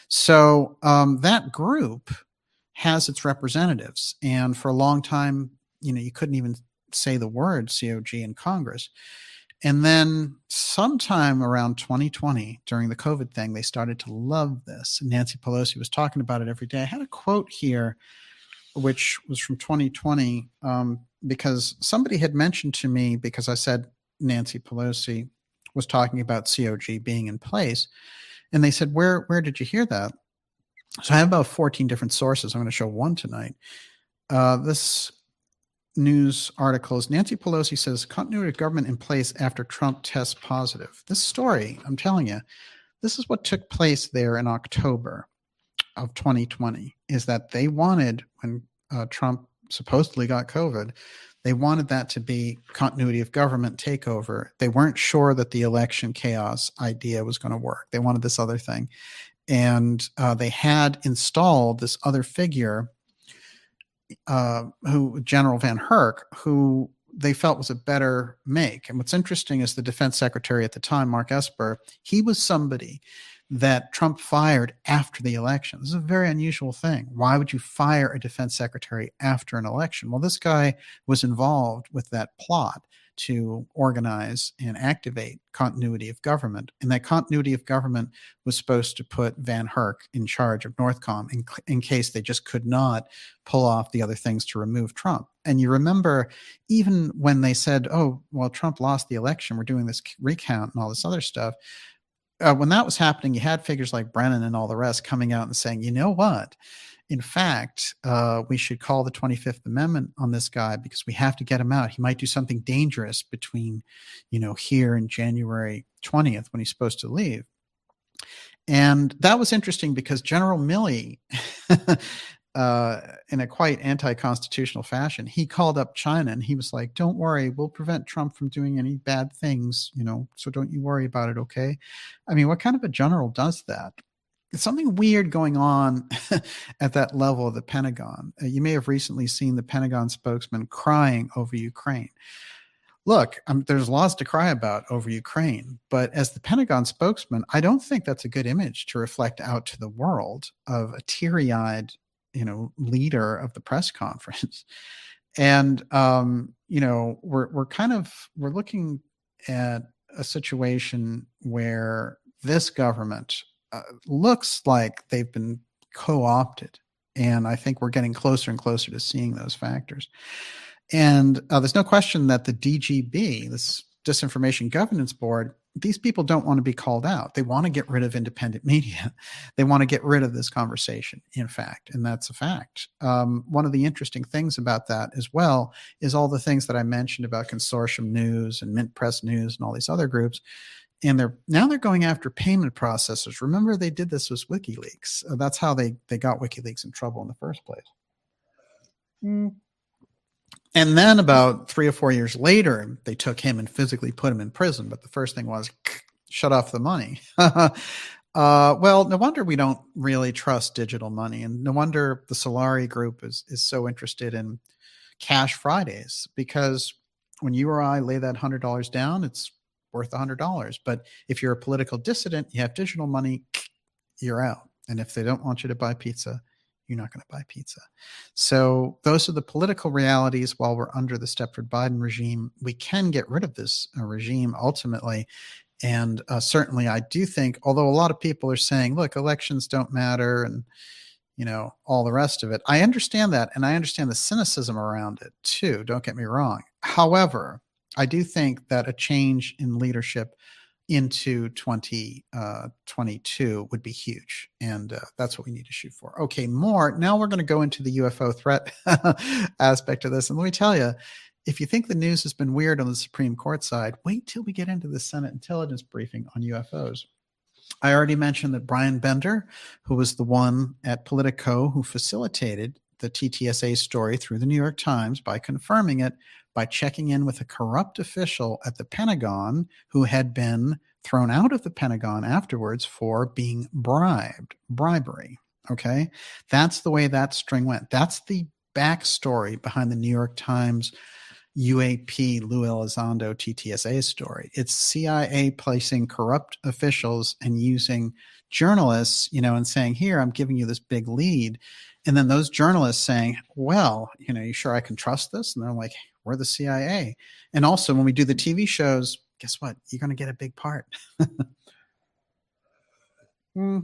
Speaker 1: So um, that group has its representatives. And for a long time, you know, you couldn't even say the word C O G in Congress. And then sometime around twenty twenty, during the COVID thing, they started to love this. And Nancy Pelosi was talking about it every day. I had a quote here, which was from twenty twenty, um, because somebody had mentioned to me, because I said Nancy Pelosi was talking about C O G being in place. And they said, where, where did you hear that? So I have about fourteen different sources. I'm going to show one tonight. Uh, this news article is Nancy Pelosi says continuity of government in place after Trump tests positive. This story, I'm telling you, this is what took place there in October of twenty twenty, is that they wanted, when uh, Trump supposedly got COVID, they wanted that to be continuity of government takeover. They weren't sure that the election chaos idea was going to work. They wanted this other thing. And uh, they had installed this other figure, uh, who General Van Herk, who they felt was a better make. And what's interesting is the defense secretary at the time, Mark Esper, he was somebody that Trump fired after the election. This is a very unusual thing. Why would you fire a defense secretary after an election? Well, this guy was involved with that plot to organize and activate continuity of government. And that continuity of government was supposed to put Van Herk in charge of Northcom in, in case they just could not pull off the other things to remove Trump. And you remember, even when they said, oh, well, Trump lost the election, we're doing this recount and all this other stuff. Uh, when that was happening, you had figures like Brennan and all the rest coming out and saying, you know what? In fact, uh, we should call the twenty-fifth Amendment on this guy because we have to get him out. He might do something dangerous between, you know, here and January twentieth when he's supposed to leave. And that was interesting because General Milley, uh, in a quite anti-constitutional fashion, he called up China and he was like, don't worry, we'll prevent Trump from doing any bad things, you know, so don't you worry about it, okay? I mean, what kind of a general does that? There's something weird going on at that level of the Pentagon. Uh, you may have recently seen the Pentagon spokesman crying over Ukraine. Look, um, there's lots to cry about over Ukraine, but as the Pentagon spokesman, I don't think that's a good image to reflect out to the world of a teary-eyed, you know, leader of the press conference. And, um, you know, we're, we're kind of, we're looking at a situation where this government uh, looks like they've been co-opted. And I think we're getting closer and closer to seeing those factors. And uh, there's no question that the D G B, this Disinformation Governance Board, these people don't want to be called out. They want to get rid of independent media. They want to get rid of this conversation, in fact, and that's a fact. Um, one of the interesting things about that as well is all the things that I mentioned about Consortium News and Mint Press News and all these other groups. And they're now they're going after payment processors. Remember, they did this with WikiLeaks. Uh, that's how they, they got WikiLeaks in trouble in the first place. Mm. And then about three or four years later, they took him and physically put him in prison. But the first thing was shut off the money. uh, well, no wonder we don't really trust digital money. And no wonder the Solari group is, is so interested in Cash Fridays, because when you or I lay that one hundred dollars down, it's worth one hundred dollars. But if you're a political dissident, you have digital money, you're out. And if they don't want you to buy pizza, you're not going to buy pizza. So those are the political realities while we're under the Stepford Biden regime. We can get rid of this uh, regime ultimately. And uh, certainly I do think, although a lot of people are saying, look, elections don't matter and, you know, all the rest of it. I understand that. And I understand the cynicism around it too. Don't get me wrong. However, I do think that a change in leadership into twenty twenty-two would be huge. And uh, that's what we need to shoot for. Okay, more. Now we're going to go into the U F O threat aspect of this. And let me tell you, if you think the news has been weird on the Supreme Court side, wait till we get into the Senate intelligence briefing on U F Os. I already mentioned that Brian Bender, who was the one at Politico who facilitated the T T S A story through the New York Times by confirming it, by checking in with a corrupt official at the Pentagon who had been thrown out of the Pentagon afterwards for being bribed, bribery. Okay. That's the way that string went. That's the backstory behind the New York Times U A P Lou Elizondo T T S A story. It's C I A placing corrupt officials and using journalists, you know, and saying, here, I'm giving you this big lead. And then those journalists saying, well, you know, you sure I can trust this? And they're like, we're the C I A. And also when we do the T V shows, guess what? You're going to get a big part. mm.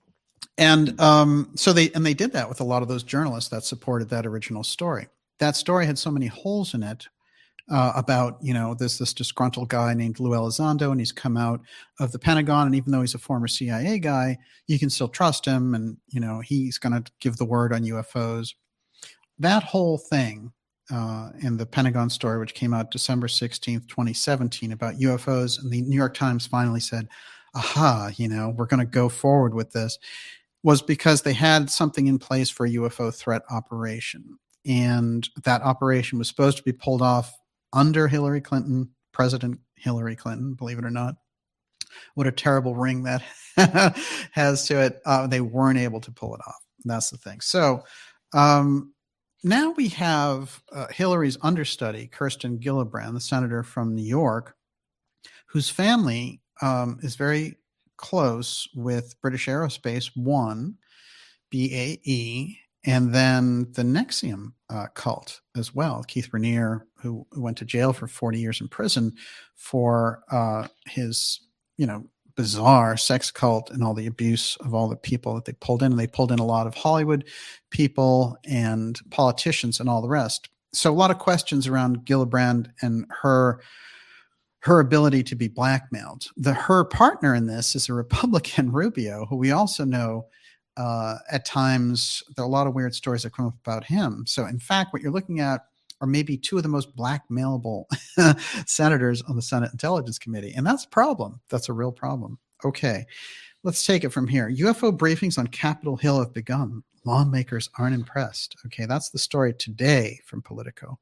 Speaker 1: And um, so they, and they did that with a lot of those journalists that supported that original story. That story had so many holes in it uh, about, you know, this, this disgruntled guy named Lou Elizondo, and he's come out of the Pentagon. And even though he's a former C I A guy, you can still trust him. And, you know, he's going to give the word on U F Os. That whole thing uh, in the Pentagon story, which came out December sixteenth, twenty seventeen about U F Os. And the New York Times finally said, aha, you know, we're going to go forward with this, was because they had something in place for a U F O threat operation. And that operation was supposed to be pulled off under Hillary Clinton, President Hillary Clinton, believe it or not. What a terrible ring that has to it. Uh, they weren't able to pull it off. That's the thing. So um, now we have uh, Hillary's understudy, Kirsten Gillibrand, the senator from New York, whose family um, is very close with British Aerospace One, B A E, and then the Nexium uh, cult as well. Keith Raniere, who, who went to jail for forty years in prison for uh, his, you know, bizarre sex cult and all the abuse of all the people that they pulled in. And they pulled in a lot of Hollywood people and politicians and all the rest. So a lot of questions around Gillibrand and her her ability to be blackmailed. The her partner in this is a Republican, Rubio, who we also know uh, at times there are a lot of weird stories that come up about him. So in fact, what you're looking at are maybe two of the most blackmailable senators on the Senate Intelligence Committee. And that's a problem. That's a real problem. Okay, let's take it from here. U F O briefings on Capitol Hill have begun. Lawmakers aren't impressed. Okay, that's the story today from Politico.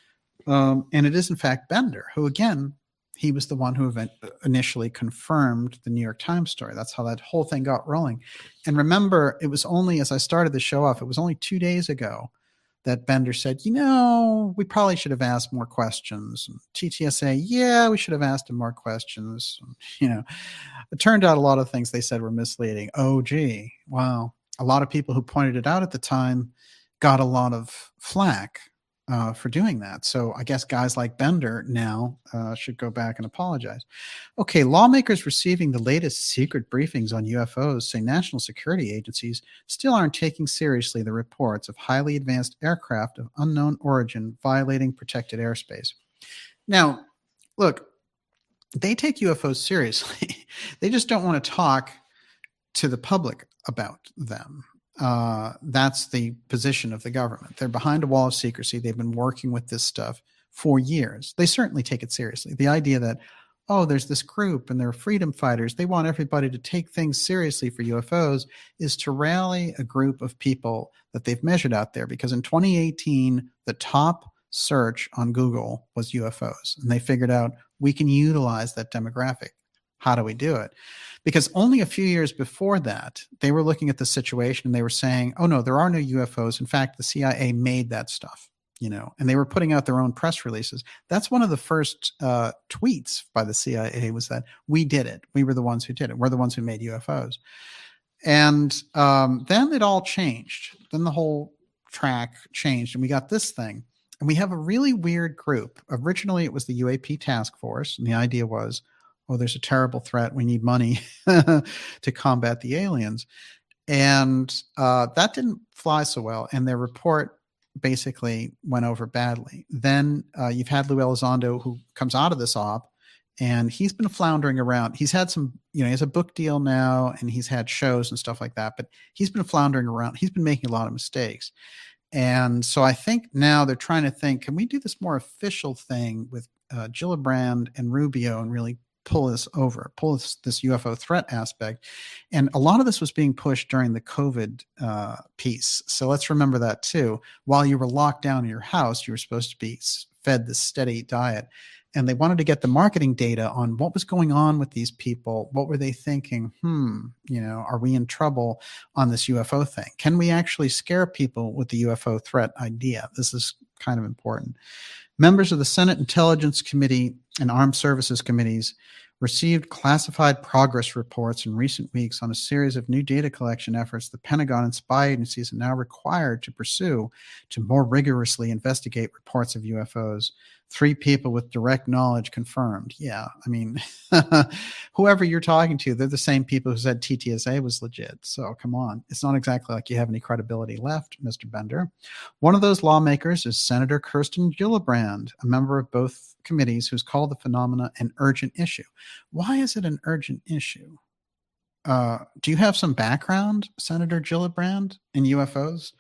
Speaker 1: Um, and it is, in fact, Bender, who, again, he was the one who event- initially confirmed the New York Times story. That's how that whole thing got rolling. And remember, it was only, as I started the show off, it was only two days ago that Bender said, you know, we probably should have asked more questions. And T T S A, yeah, we should have asked him more questions. And, you know, it turned out a lot of things they said were misleading. Oh, gee, wow. A lot of people who pointed it out at the time got a lot of flack uh, for doing that. So I guess guys like Bender now uh, should go back and apologize. Okay, lawmakers receiving the latest secret briefings on U F Os say national security agencies still aren't taking seriously the reports of highly advanced aircraft of unknown origin violating protected airspace. Now, look, they take U F Os seriously. They just don't want to talk to the public about them. Uh, that's the position of the government. They're behind a wall of secrecy. They've been working with this stuff for years. They certainly take it seriously. The idea that, oh, there's this group and they're freedom fighters, they want everybody to take things seriously for U F Os, is to rally a group of people that they've measured out there. Because in twenty eighteen, the top search on Google was U F Os. And they figured out we can utilize that demographic. How do we do it? Because only a few years before that, they were looking at the situation and they were saying, oh, no, there are no U F Os. In fact, the C I A made that stuff, you know, and they were putting out their own press releases. That's one of the first uh, tweets by the C I A was that we did it. We were the ones who did it. We're the ones who made U F Os. And um, then it all changed. Then the whole track changed and we got this thing. And we have a really weird group. Originally, it was the U A P task force. And the idea was, oh, there's a terrible threat. We need money to combat the aliens. And uh, that didn't fly so well. And their report basically went over badly. Then uh, you've had Lou Elizondo, who comes out of this op, and he's been floundering around. He's had some, you know, he has a book deal now, and he's had shows and stuff like that. But he's been floundering around. He's been making a lot of mistakes. And so I think now they're trying to think, can we do this more official thing with uh, Gillibrand and Rubio and really pull this over, pull this, this U F O threat aspect. And a lot of this was being pushed during the COVID uh, piece. So let's remember that too. While you were locked down in your house, you were supposed to be fed this steady diet. And they wanted to get the marketing data on what was going on with these people. What were they thinking? Hmm, you know, are we in trouble on this U F O thing? Can we actually scare people with the U F O threat idea? This is kind of important. Members of the Senate Intelligence Committee and Armed Services Committees received classified progress reports in recent weeks on a series of new data collection efforts the Pentagon and spy agencies are now required to pursue to more rigorously investigate reports of U F Os. Three people with direct knowledge confirmed. Yeah, I mean, whoever you're talking to, they're the same people who said T T S A was legit. So come on. It's not exactly like you have any credibility left, Mister Bender. One of those lawmakers is Senator Kirsten Gillibrand, a member of both committees who's called the phenomena an urgent issue. Why is it an urgent issue? Uh, do you have some background, Senator Gillibrand, in U F Os?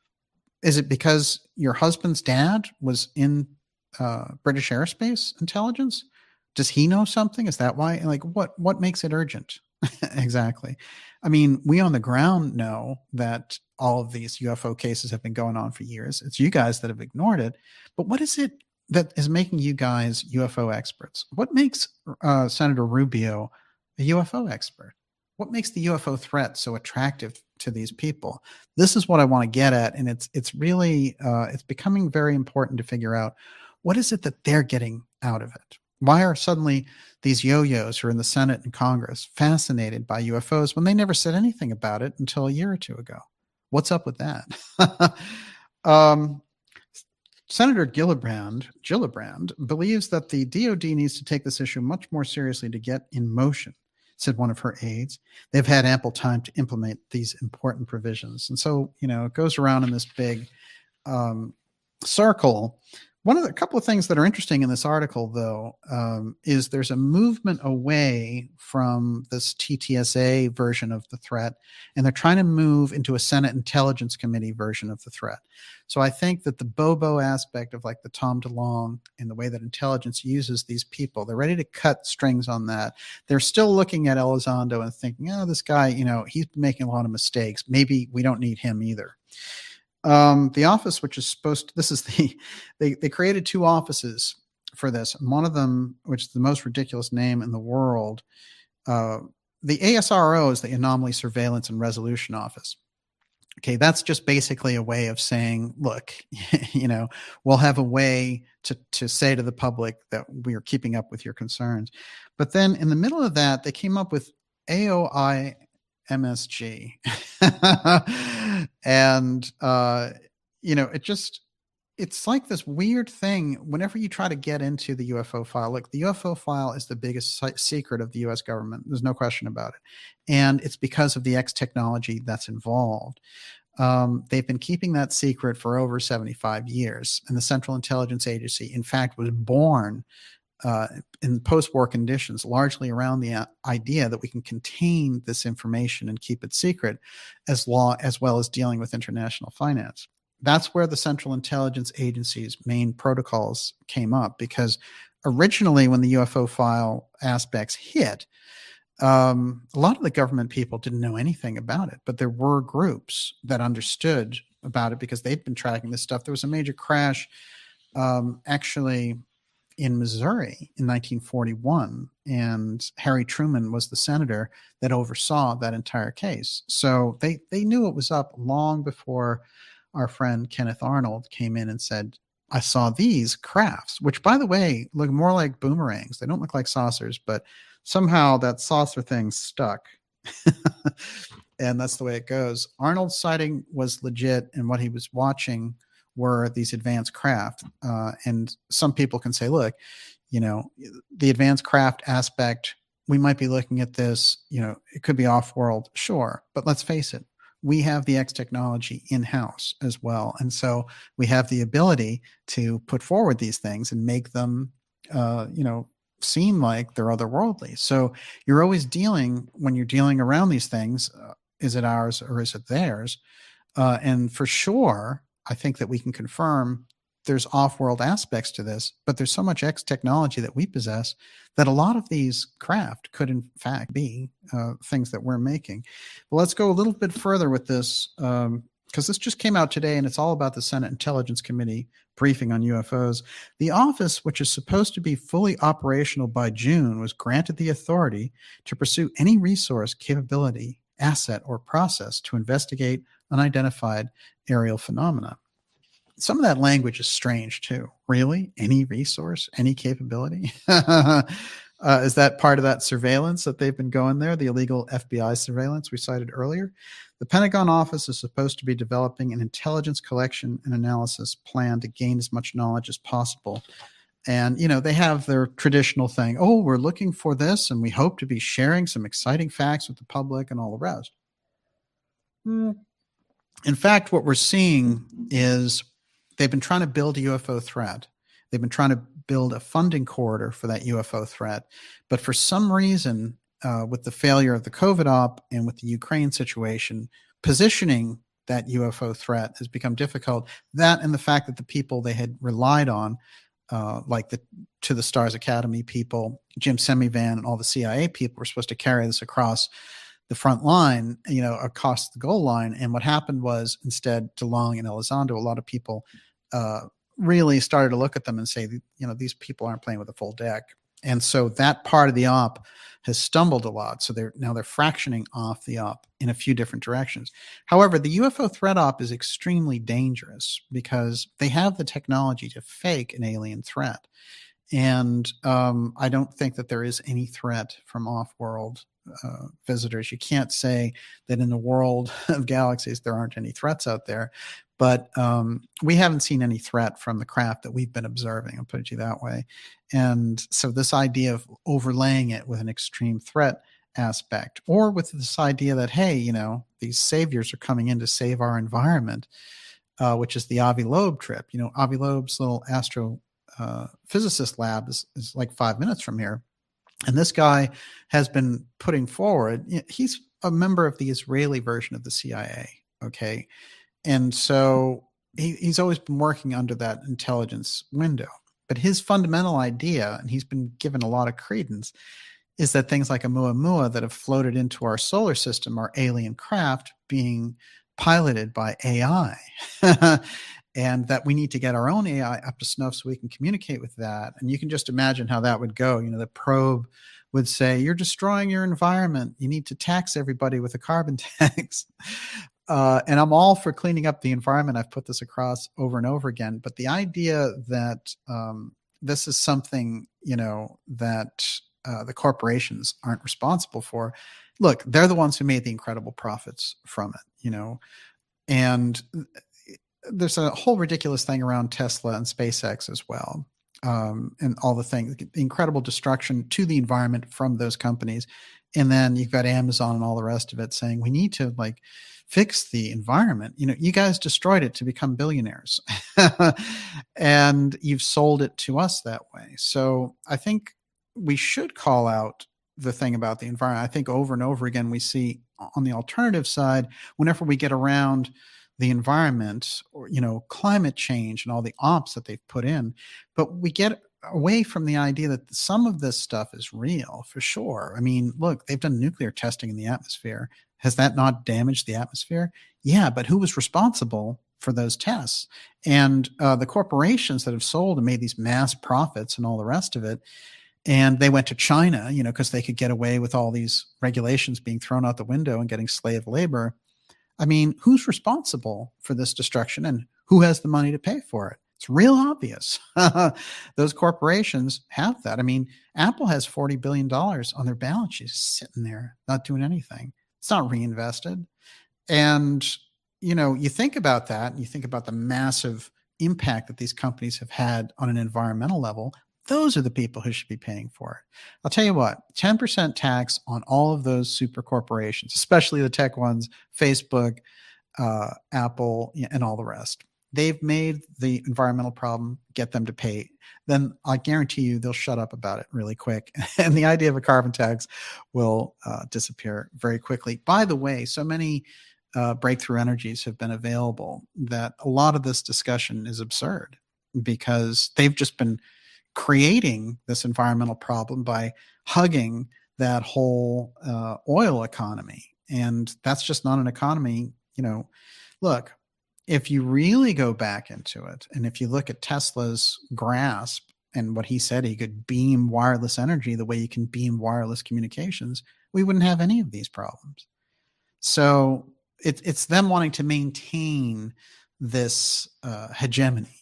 Speaker 1: Is it because your husband's dad was in uh, British airspace intelligence? Does he know something? Is that why? Like, what what makes it urgent? Exactly. I mean, we on the ground know that all of these U F O cases have been going on for years. It's you guys that have ignored it. But what is it that is making you guys U F O experts? What makes uh, Senator Rubio a U F O expert? What makes the U F O threat so attractive to these people? This is what I want to get at, and it's it's really uh, it's becoming very important to figure out what is it that they're getting out of it. Why are suddenly these yo-yos who are in the Senate and Congress fascinated by U F Os when they never said anything about it until a year or two ago? What's up with that? um, Senator Gillibrand, Gillibrand believes that the D O D needs to take this issue much more seriously to get in motion, said one of her aides. They've had ample time to implement these important provisions. And so, you know, it goes around in this big um, circle. One of the a couple of things that are interesting in this article, though, um, is there's a movement away from this T T S A version of the threat, and they're trying to move into a Senate Intelligence Committee version of the threat. So I think that the Bobo aspect of like the Tom DeLonge and the way that intelligence uses these people, they're ready to cut strings on that. They're still looking at Elizondo and thinking, oh, this guy, you know, he's making a lot of mistakes. Maybe we don't need him either. Um, the office, which is supposed to, this is the, they, they created two offices for this. And one of them, which is the most ridiculous name in the world, uh, the A S R O is the Anomaly Surveillance and Resolution Office. Okay, that's just basically a way of saying, look, you know, we'll have a way to, to say to the public that we are keeping up with your concerns. But then in the middle of that, they came up with A O I M S G. And, uh, you know, it just, it's like this weird thing whenever you try to get into the U F O file. Look, the U F O file is the biggest se- secret of the U S government. There's no question about it. And it's because of the X technology that's involved. Um, they've been keeping that secret for over seventy-five years. And the Central Intelligence Agency, in fact, was born uh, in post-war conditions, largely around the uh, idea that we can contain this information and keep it secret, as law as well as dealing with international finance. That's where the Central Intelligence Agency's main protocols came up, because originally when the U F O file aspects hit, um, a lot of the government people didn't know anything about it, but there were groups that understood about it because they'd been tracking this stuff. There was a major crash um, actually in Missouri in nineteen forty-one, and Harry Truman was the senator that oversaw that entire case. So they, they knew it was up long before our friend Kenneth Arnold came in and said, I saw these crafts, which, by the way, look more like boomerangs. They don't look like saucers, but somehow that saucer thing stuck. And that's the way it goes. Arnold's sighting was legit, and what he was watching were these advanced craft. Uh, and some people can say, look, you know, the advanced craft aspect, we might be looking at this, you know, it could be off-world, sure. But let's face it, we have the X technology in-house as well. And so we have the ability to put forward these things and make them, uh, you know, seem like they're otherworldly. So you're always dealing, when you're dealing around these things, uh, is it ours or is it theirs? Uh, and for sure, I think that we can confirm there's off-world aspects to this, but there's so much X technology that we possess that a lot of these craft could in fact be uh, things that we're making. But let's go a little bit further with this, um, because this just came out today, and it's all about the Senate Intelligence Committee briefing on U F Os. The office, which is supposed to be fully operational by June, was granted the authority to pursue any resource, capability, asset, or process to investigate unidentified aerial phenomena. Some of that language is strange too. Really? Any resource, any capability? uh, is that part of that surveillance that they've been going there, the illegal F B I surveillance we cited earlier? The Pentagon office is supposed to be developing an intelligence collection and analysis plan to gain as much knowledge as possible. And, you know, they have their traditional thing. Oh, we're looking for this, and we hope to be sharing some exciting facts with the public and all the rest. Mm. In fact, what we're seeing is they've been trying to build a U F O threat. They've been trying to build a funding corridor for that U F O threat. But for some reason, uh, with the failure of the COVID op and with the Ukraine situation, positioning that U F O threat has become difficult. That and the fact that the people they had relied on, uh, like the To the Stars Academy people, Jim Semivan, and all the C I A people were supposed to carry this across the front line, you know, across the goal line. And what happened was, instead, DeLong and Elizondo, a lot of people uh, really started to look at them and say, you know, these people aren't playing with a full deck. And so that part of the op has stumbled a lot. So they're now they're fractioning off the op in a few different directions. However, the U F O threat op is extremely dangerous because they have the technology to fake an alien threat. And um, I don't think that there is any threat from off-world uh, visitors. You can't say that in the world of galaxies there aren't any threats out there, but um, we haven't seen any threat from the craft that we've been observing, I'll put it to you that way. And so this idea of overlaying it with an extreme threat aspect, or with this idea that, hey, you know, these saviors are coming in to save our environment, uh, which is the Avi Loeb trip. You know, Avi Loeb's little astro uh, physicist lab is, is like five minutes from here. And this guy has been putting forward, he's a member of the Israeli version of the C I A, okay? And so he, he's always been working under that intelligence window. But his fundamental idea, and he's been given a lot of credence, is that things like Oumuamua that have floated into our solar system are alien craft being piloted by A I. And that we need to get our own A I up to snuff so we can communicate with that. And you can just imagine how that would go. You know, the probe would say, you're destroying your environment. You need to tax everybody with a carbon tax. Uh, and I'm all for cleaning up the environment. I've put this across over and over again. But the idea that um, this is something, you know, that uh, the corporations aren't responsible for. Look, they're the ones who made the incredible profits from it, you know. And
Speaker 2: there's a whole ridiculous thing around Tesla and SpaceX as well. Um, and all the things, the incredible destruction to the environment from those companies. And then you've got Amazon and all the rest of it saying, we need to like fix the environment. You know, you guys destroyed it to become billionaires and you've sold it to us that way. So I think we should call out the thing about the environment. I think over and over again, we see on the alternative side, whenever we get around the environment or, you know, climate change and all the ops that they've put in, but we get away from the idea that some of this stuff is real for sure. I mean, look, they've done nuclear testing in the atmosphere. Has that not damaged the atmosphere? Yeah, but who was responsible for those tests? And uh, the corporations that have sold and made these mass profits and all the rest of it, and they went to China, you know, because they could get away with all these regulations being thrown out the window and getting slave labor. I mean, who's responsible for this destruction and who has the money to pay for it? It's real obvious. Those corporations have that. I mean, Apple has forty billion dollars on their balance sheet sitting there, not doing anything. It's not reinvested. And, you know, you think about that and you think about the massive impact that these companies have had on an environmental level. Those are the people who should be paying for it. I'll tell you what, ten percent tax on all of those super corporations, especially the tech ones, Facebook, uh, Apple, and all the rest. They've made the environmental problem, get them to pay. Then I guarantee you they'll shut up about it really quick. And the idea of a carbon tax will uh, disappear very quickly. By the way, so many uh, breakthrough energies have been available that a lot of this discussion is absurd because they've just been creating this environmental problem by hugging that whole uh, oil economy. And that's just not an economy. You know, look, if you really go back into it, and if you look at Tesla's grasp and what he said, he could beam wireless energy the way you can beam wireless communications, we wouldn't have any of these problems. So it, it's them wanting to maintain this uh, hegemony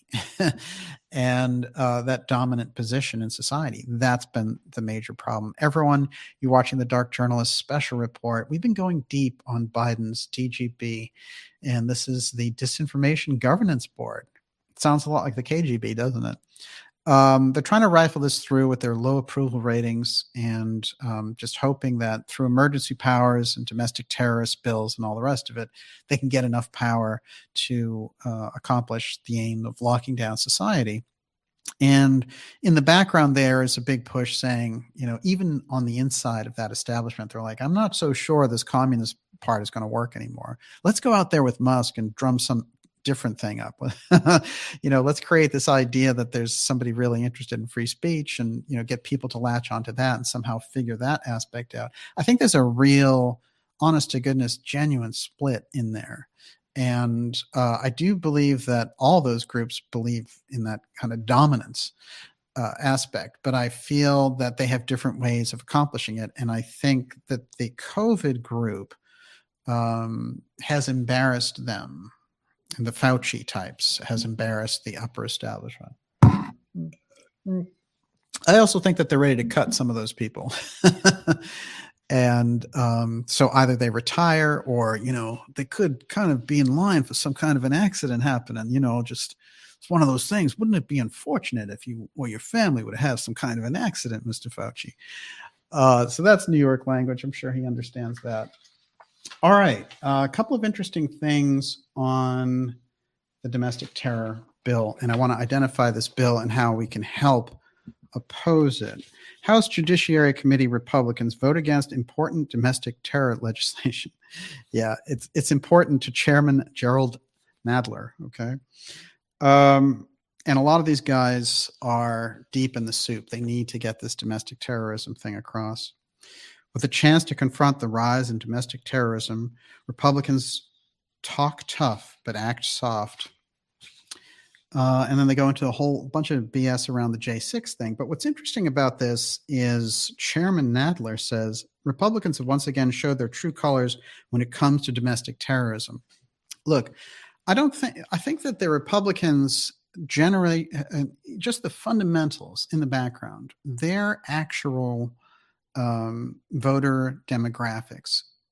Speaker 2: and uh, that dominant position in society. That's been the major problem. Everyone, you're watching the Dark Journalist special report. We've been going deep on Biden's D G B, and this is the Disinformation Governance Board. It sounds a lot like the K G B, doesn't it? Um, they're trying to rifle this through with their low approval ratings and um, just hoping that through emergency powers and domestic terrorist bills and all the rest of it, they can get enough power to uh, accomplish the aim of locking down society. And in the background, there is a big push saying, you know, even on the inside of that establishment, they're like, I'm not so sure this communist part is going to work anymore. Let's go out there with Musk and drum some different thing up. You know, let's create this idea that there's somebody really interested in free speech and, you know, get people to latch onto that and somehow figure that aspect out. I think there's a real, honest to goodness, genuine split in there. And uh, I do believe that all those groups believe in that kind of dominance uh, aspect, but I feel that they have different ways of accomplishing it. And I think that the COVID group um, has embarrassed them. And the Fauci types has embarrassed the upper establishment. I also think that they're ready to cut some of those people. And um, so either they retire or, you know, they could kind of be in line for some kind of an accident happening, you know, just it's one of those things. Wouldn't it be unfortunate if you or your family would have some kind of an accident, Mister Fauci? Uh, so that's New York language. I'm sure he understands that. All right. Uh, a couple of interesting things on the domestic terror bill, and I want to identify this bill and how we can help oppose it. House Judiciary Committee Republicans vote against important domestic terror legislation. Yeah, it's it's important to Chairman Gerald Nadler, okay? Um, and a lot of these guys are deep in the soup. They need to get this domestic terrorism thing across. With a chance to confront the rise in domestic terrorism, Republicans talk tough but act soft. Uh, and then they go into a whole bunch of B S around the J six thing. But what's interesting about this is Chairman Nadler says Republicans have once again showed their true colors when it comes to domestic terrorism. Look, I don't think I think that the Republicans generally uh, just the fundamentals in the background, their actual um, voter demographics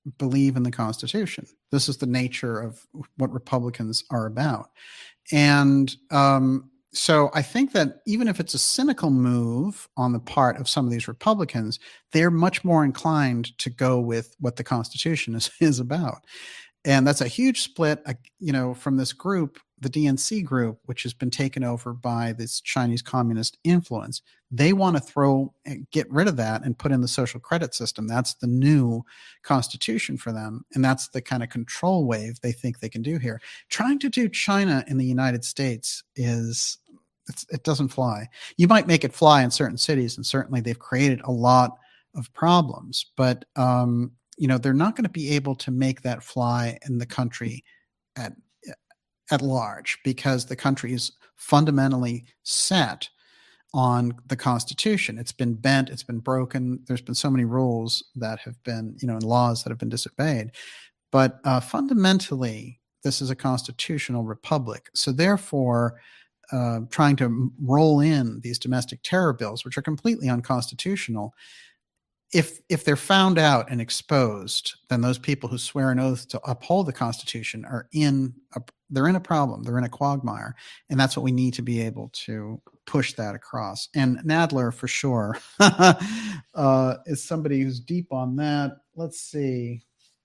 Speaker 2: believe in the Constitution. This is the nature of what Republicans are about. And um, so I think that even if it's a cynical move on the part of some of these Republicans, they're much more inclined to go with what the Constitution is, is about. And that's a huge split, uh, you know, from this group, the D N C group, which has been taken over by this Chinese communist influence. They want to throw, get rid of that and put in the social credit system. That's the new constitution for them. And that's the kind of control wave they think they can do here. Trying to do China in the United States is, it's, it doesn't fly. You might make it fly in certain cities, and certainly they've created a lot of problems, but, um, you know, they're not going to be able to make that fly in the country at at large, because the country is fundamentally set on the Constitution. It's been bent, it's been broken. There's been so many rules that have been, you know, and laws that have been disobeyed. But uh, fundamentally, this is a constitutional republic. So therefore, uh, trying to roll in these domestic terror bills, which are completely unconstitutional, If if they're found out and exposed, then those people who swear an oath to uphold the Constitution are in a, they're in a problem. They're in a quagmire, and that's what we need to be able to push that across. And Nadler, for sure, uh, is somebody who's deep on that. Let's see.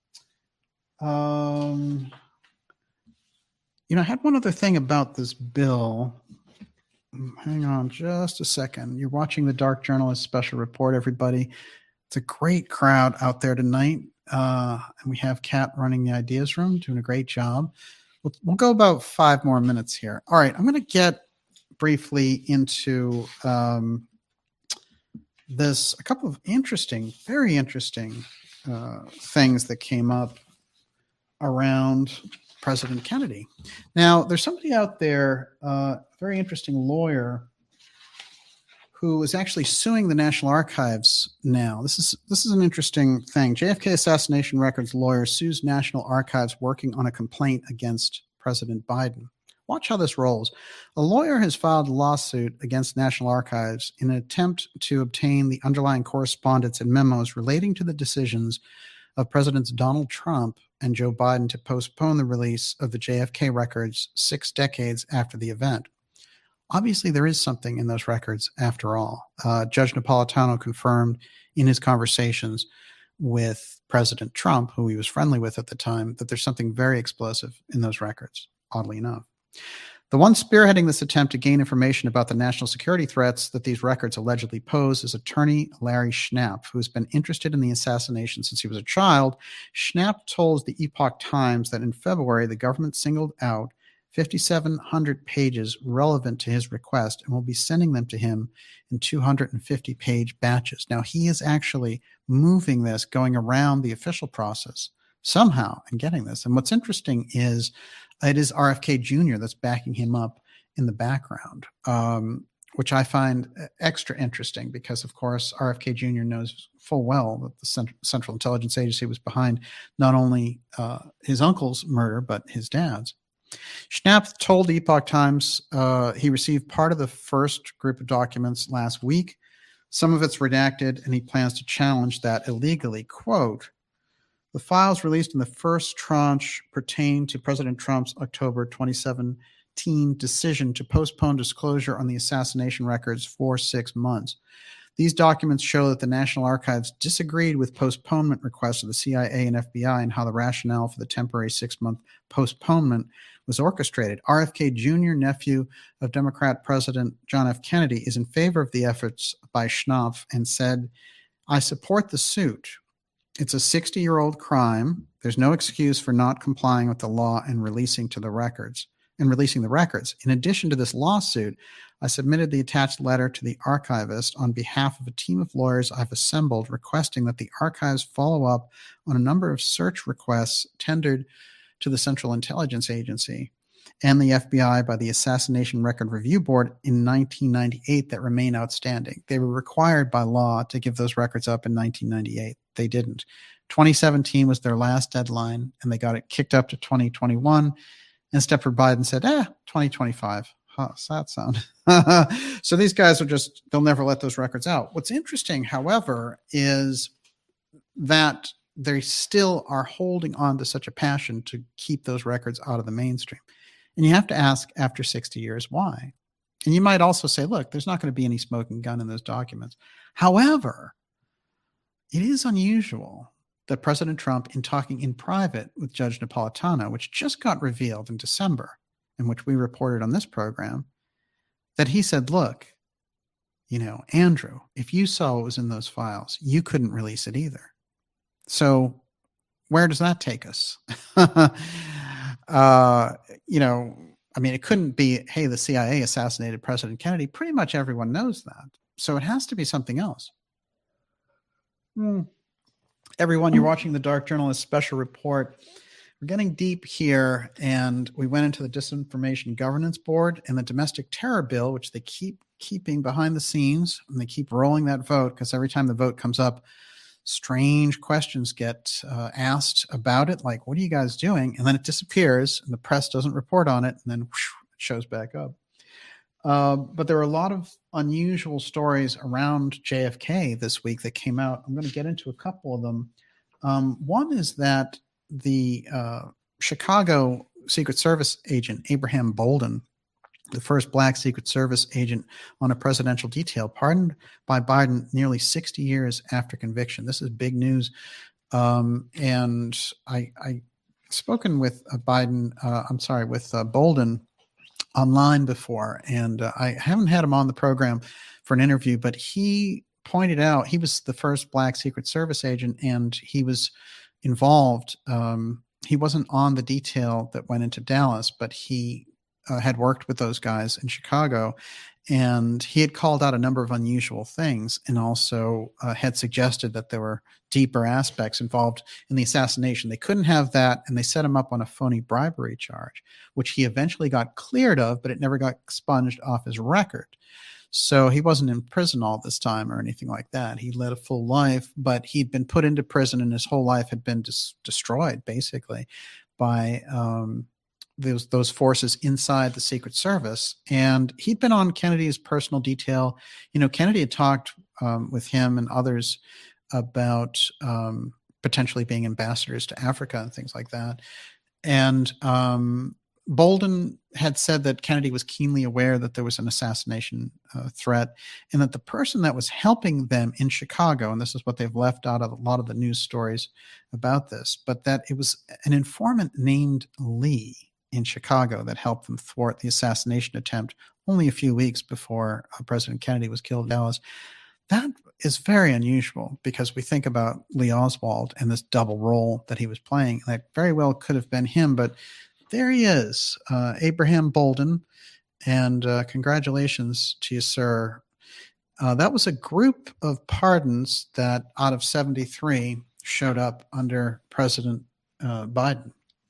Speaker 2: Um, you know, I had one other thing about this bill. Hang on just a second. You're watching the Dark Journalist Special Report, everybody. It's a great crowd out there tonight. Uh, and we have Kat running the ideas room, doing a great job. We'll, we'll go about five more minutes here. All right. I'm going to get briefly into um, this, a couple of interesting, very interesting uh, things that came up around President Kennedy. Now, there's somebody out there, uh, a very interesting lawyer, who is actually suing the National Archives now. This is this is an interesting thing. J F K Assassination Records lawyer sues National Archives working on a complaint against President Biden. Watch how this rolls. A lawyer has filed a lawsuit against National Archives in an attempt to obtain the underlying correspondence and memos relating to the decisions of Presidents Donald Trump and Joe Biden to postpone the release of the J F K records six decades after the event. Obviously, there is something in those records after all. Uh, Judge Napolitano confirmed in his conversations with President Trump, who he was friendly with at the time, that there's something very explosive in those records, oddly enough. The one spearheading this attempt to gain information about the national security threats that these records allegedly pose is attorney Larry Schnapp, who has been interested in the assassination since he was a child. Schnapp told the Epoch Times that in February, the government singled out fifty-seven hundred pages relevant to his request and will be sending them to him in two hundred fifty page batches. Now, he is actually moving this, going around the official process somehow and getting this. And what's interesting is it is R F K Junior that's backing him up in the background, um, which I find extra interesting because, of course, R F K Junior knows full well that the Cent- Central Intelligence Agency was behind not only uh, his uncle's murder, but his dad's. Schnapp told the Epoch Times uh, he received part of the first group of documents last week. Some of it's redacted, and he plans to challenge that illegally. Quote, the files released in the first tranche pertain to President Trump's October twenty seventeen decision to postpone disclosure on the assassination records for six months. These documents show that the National Archives disagreed with postponement requests of the C I A and F B I and how the rationale for the temporary six-month postponement was orchestrated. R F K Junior, nephew of Democrat President John F. Kennedy, is in favor of the efforts by Schnapp and said, I support the suit. It's a sixty-year-old crime. There's no excuse for not complying with the law and releasing to the records and releasing the records. In addition to this lawsuit, I submitted the attached letter to the archivist on behalf of a team of lawyers I've assembled requesting that the archives follow up on a number of search requests tendered to the Central Intelligence Agency and the F B I by the Assassination Record Review Board in nineteen ninety-eight that remain outstanding. They were required by law to give those records up in nineteen ninety-eight. They didn't. twenty seventeen was their last deadline, and they got it kicked up to twenty twenty-one. And Stepford Biden said, eh, twenty twenty-five. How's that sound? So these guys are just, they'll never let those records out. What's interesting, however, is that they still are holding on to such a passion to keep those records out of the mainstream. And you have to ask after sixty years, why? And you might also say, look, there's not going to be any smoking gun in those documents. However, it is unusual that President Trump, in talking in private with Judge Napolitano, which just got revealed in December, in which we reported on this program, that he said, look, you know, Andrew, if you saw what was in those files, you couldn't release it either. So where does that take us? uh, you know, I mean, it couldn't be, hey, the C I A assassinated President Kennedy. Pretty much everyone knows that. So it has to be something else. Hmm. Everyone, you're watching the Dark Journalist Special Report. We're getting deep here, and we went into the Disinformation Governance Board and the Domestic Terror Bill, which they keep keeping behind the scenes, and they keep rolling that vote because every time the vote comes up, strange questions get uh, asked about it, like, what are you guys doing? And then it disappears, and the press doesn't report on it, and then whoosh, it shows back up. Uh, but there are a lot of unusual stories around J F K this week that came out. I'm going to get into a couple of them. Um, one is that the uh, Chicago Secret Service agent, Abraham Bolden, the first black Secret Service agent on a presidential detail, pardoned by Biden nearly sixty years after conviction. This is big news. Um, and I, I spoken with uh, Biden, uh, I'm sorry, with uh, Bolden online before, and uh, I haven't had him on the program for an interview, but he pointed out he was the first black Secret Service agent, and he was involved. Um, he wasn't on the detail that went into Dallas, but he uh, had worked with those guys in Chicago, and he had called out a number of unusual things, and also uh, had suggested that there were deeper aspects involved in the assassination. They couldn't have that, and they set him up on a phony bribery charge, which he eventually got cleared of, but it never got expunged off his record. So he wasn't in prison all this time or anything like that. He led a full life, but he'd been put into prison, and his whole life had been dis- destroyed, basically, by um, those those forces inside the Secret Service. And he'd been on Kennedy's personal detail. You know, Kennedy had talked um, with him and others about um, potentially being ambassadors to Africa and things like that. And um, Bolden had said that Kennedy was keenly aware that there was an assassination uh, threat, and that the person that was helping them in Chicago, and this is what they've left out of a lot of the news stories about this, but that it was an informant named Lee in Chicago that helped them thwart the assassination attempt only a few weeks before uh, President Kennedy was killed in Dallas. That is very unusual because we think about Lee Oswald and this double role that he was playing. That very well could have been him, but there he is, uh, Abraham Bolden, and uh, congratulations to you, sir. Uh, that was a group of pardons that out of seventy-three showed up under President uh, Biden.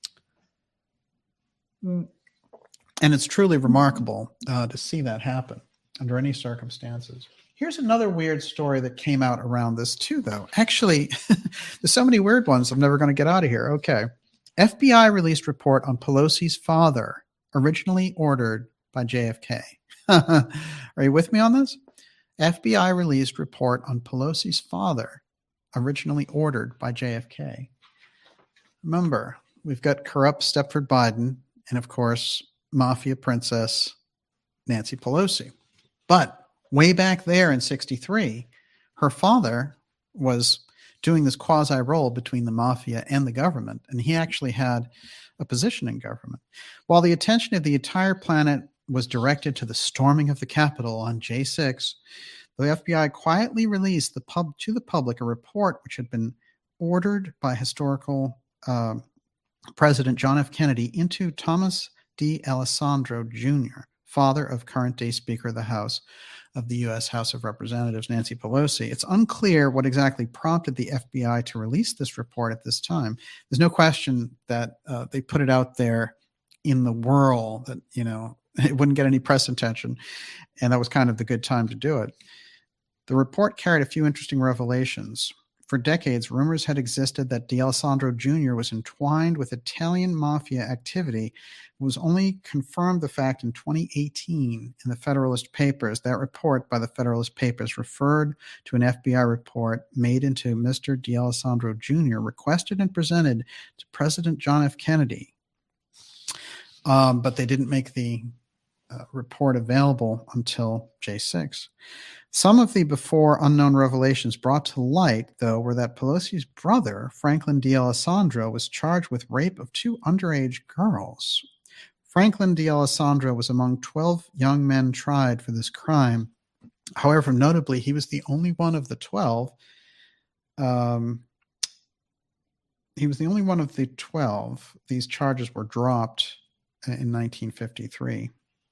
Speaker 2: And it's truly remarkable uh, to see that happen under any circumstances. Here's another weird story that came out around this too, though. Actually, there's so many weird ones, I'm never going to get out of here. Okay. F B I released report on Pelosi's father, originally ordered by J F K. Are you with me on this? F B I released report on Pelosi's father, originally ordered by J F K. Remember, we've got corrupt Stepford Biden and, of course, mafia princess Nancy Pelosi. But way back there in sixty-three, her father was doing this quasi role between the mafia and the government, and he actually had a position in government. While the attention of the entire planet was directed to the storming of the Capitol on J six, the F B I quietly released the pub to the public a report which had been ordered by historical uh, President John F. Kennedy into Thomas D. Alessandro Junior, father of current-day Speaker of the House of the U S House of Representatives, Nancy Pelosi. It's unclear what exactly prompted the F B I to release this report at this time. There's no question that uh, they put it out there in the whirl that, you know, it wouldn't get any press attention, and that was kind of the good time to do it. The report carried a few interesting revelations. For decades, rumors had existed that D'Alessandro Junior was entwined with Italian mafia activity. It was only confirmed the fact in twenty eighteen in the Federalist Papers. That report by the Federalist Papers referred to an F B I report made into Mister D'Alessandro Junior, requested and presented to President John F. Kennedy. Um, but they didn't make the uh, report available until J six. Some of the before unknown revelations brought to light, though, were that Pelosi's brother, Franklin D'Alessandro, was charged with rape of two underage girls. Franklin D'Alessandro was among twelve young men tried for this crime. However, notably, he was the only one of the twelve. Um, he was the only one of the twelve. These charges were dropped in nineteen fifty-three.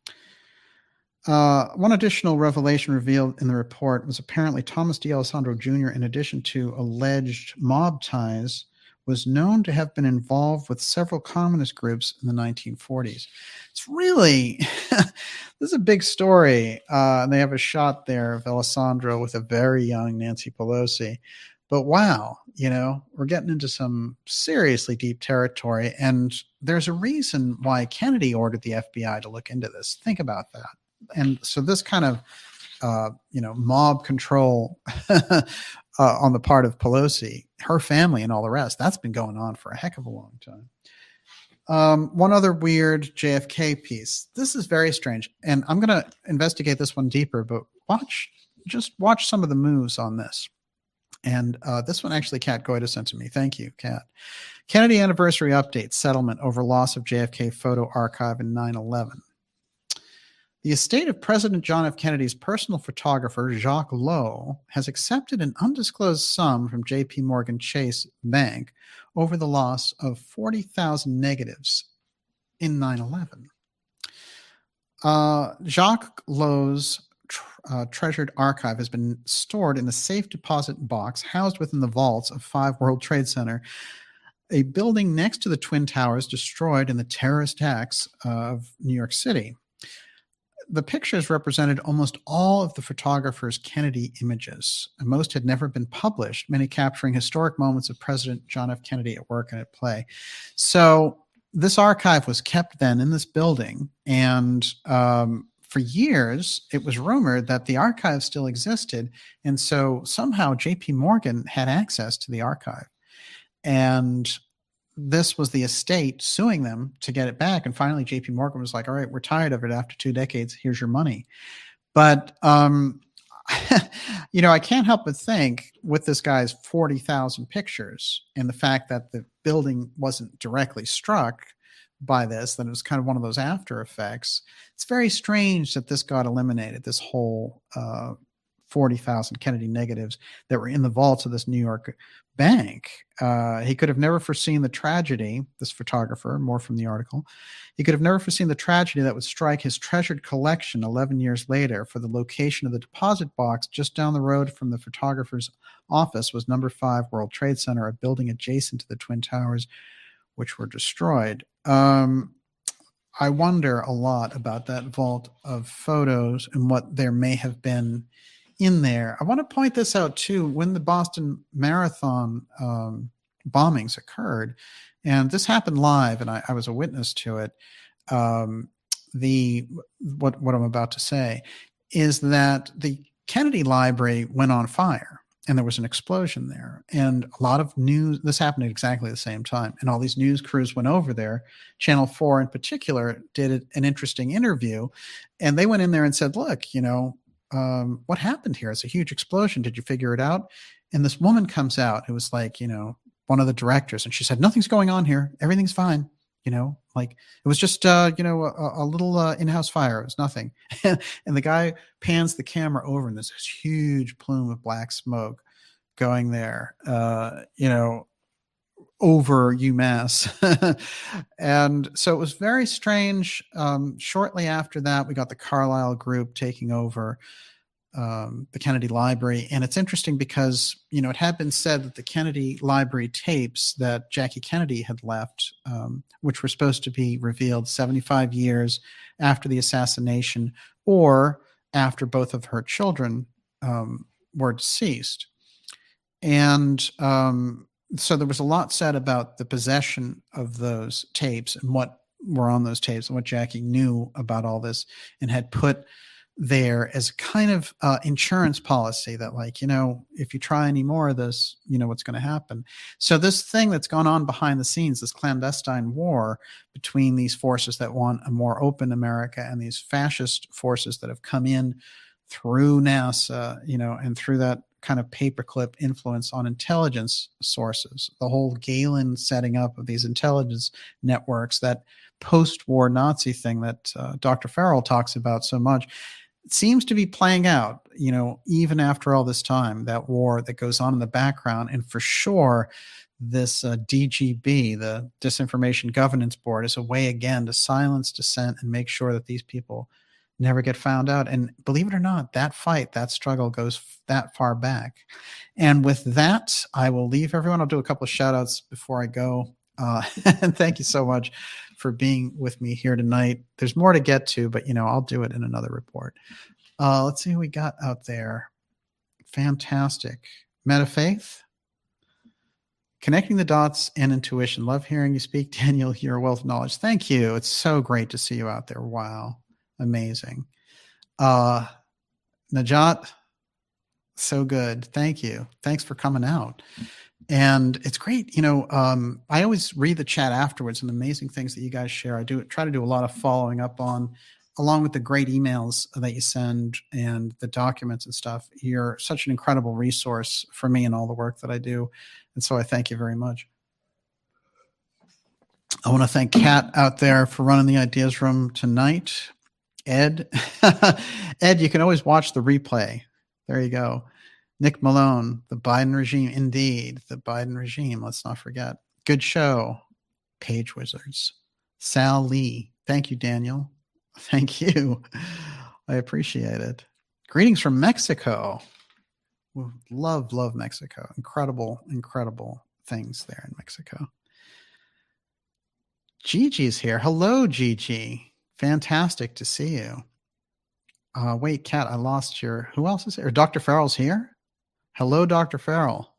Speaker 2: Uh, one additional revelation revealed in the report was apparently Thomas D'Alessandro Junior, in addition to alleged mob ties, was known to have been involved with several communist groups in the nineteen forties. It's really, this is a big story. Uh, and they have a shot there of Alessandro with a very young Nancy Pelosi. But wow, you know, we're getting into some seriously deep territory. And there's a reason why Kennedy ordered the F B I to look into this. Think about that. And so this kind of, uh, you know, mob control uh, on the part of Pelosi, her family, and all the rest, that's been going on for a heck of a long time. Um, one other weird J F K piece. This is very strange, and I'm going to investigate this one deeper, but watch, just watch some of the moves on this. And uh, this one actually Kat Goida sent to me. Thank you, Kat. Kennedy anniversary update, settlement over loss of J F K photo archive in nine eleven. The estate of President John F. Kennedy's personal photographer, Jacques Lowe, has accepted an undisclosed sum from J P Morgan Chase Bank over the loss of forty thousand negatives in nine eleven. Uh, Jacques Lowe's tr- uh, treasured archive has been stored in a safe deposit box housed within the vaults of Five World Trade Center, a building next to the Twin Towers destroyed in the terrorist attacks of New York City. The pictures represented almost all of the photographer's Kennedy images, and most had never been published, many capturing historic moments of President John F. Kennedy at work and at play. So this archive was kept then in this building, and um, for years it was rumored that the archive still existed, and so somehow J P Morgan had access to the archive. And this was the estate suing them to get it back. And finally, J P Morgan was like, all right, we're tired of it after two decades. Here's your money. But, um, you know, I can't help but think with this guy's forty thousand pictures and the fact that the building wasn't directly struck by this, that it was kind of one of those after effects. It's very strange that this got eliminated, this whole uh, forty thousand Kennedy negatives that were in the vaults of this New York bank. Uh, he could have never foreseen the tragedy, this photographer, more from the article, he could have never foreseen the tragedy that would strike his treasured collection eleven years later. For the location of the deposit box just down the road from the photographer's office was number five World Trade Center, a building adjacent to the Twin Towers, which were destroyed. Um, I wonder a lot about that vault of photos and what there may have been in there. I want to point this out too. When the Boston Marathon um, bombings occurred, and this happened live, and I, I was a witness to it. Um, the what what I'm about to say is that the Kennedy Library went on fire, and there was an explosion there, and a lot of news. This happened at exactly the same time, and all these news crews went over there. Channel four, in particular, did an interesting interview, and they went in there and said, "Look, you know." Um, what happened here? It's a huge explosion. Did you figure it out? And this woman comes out who was like, you know, one of the directors, and she said, nothing's going on here. Everything's fine. You know, like it was just, uh, you know, a, a little uh, in-house fire. It was nothing. And the guy pans the camera over, and there's this huge plume of black smoke going there, uh, you know, over UMass. And so it was very strange. Um, shortly after that, we got the Carlyle Group taking over um, the Kennedy Library. And it's interesting because, you know, it had been said that the Kennedy Library tapes that Jackie Kennedy had left, um, which were supposed to be revealed seventy-five years after the assassination or after both of her children um, were deceased. and um, so there was a lot said about the possession of those tapes and what were on those tapes and what Jackie knew about all this and had put there as a kind of uh, insurance policy that, like, you know, if you try any more of this, you know what's going to happen. So this thing that's gone on behind the scenes, this clandestine war between these forces that want a more open America and these fascist forces that have come in through NASA, you know, and through that kind of paperclip influence on intelligence sources, the whole Galen setting up of these intelligence networks, that post-war Nazi thing that uh, Doctor Farrell talks about so much, it seems to be playing out, you know, even after all this time, that war that goes on in the background. And for sure, this uh, D G B, the Disinformation Governance Board, is a way again to silence dissent and make sure that these people never get found out. And believe it or not, that fight, that struggle goes f- that far back. And with that, I will leave everyone. I'll do a couple of shout outs before I go. Uh, and thank you so much for being with me here tonight. There's more to get to, but, you know, I'll do it in another report. Uh, let's see who we got out there. Fantastic. Metafaith. Connecting the dots and intuition. Love hearing you speak, Daniel. You're a wealth of knowledge. Thank you. It's so great to see you out there. Wow. Amazing. Uh, Najat, so good. Thank you. Thanks for coming out. And it's great. You know, um, I always read the chat afterwards and the amazing things that you guys share. I do try to do a lot of following up on, along with the great emails that you send and the documents and stuff. You're such an incredible resource for me and all the work that I do. And so I thank you very much. I want to thank Kat out there for running the Ideas Room tonight. Ed, Ed, you can always watch the replay. There you go. Nick Malone, the Biden regime. Indeed, the Biden regime. Let's not forget. Good show. Page Wizards. Sal Lee. Thank you, Daniel. Thank you. I appreciate it. Greetings from Mexico. Love, love Mexico. Incredible, incredible things there in Mexico. Gigi's here. Hello, Gigi. Fantastic to see you. Uh, wait, Kat, I lost your... Who else is here? Doctor Farrell's here? Hello, Doctor Farrell.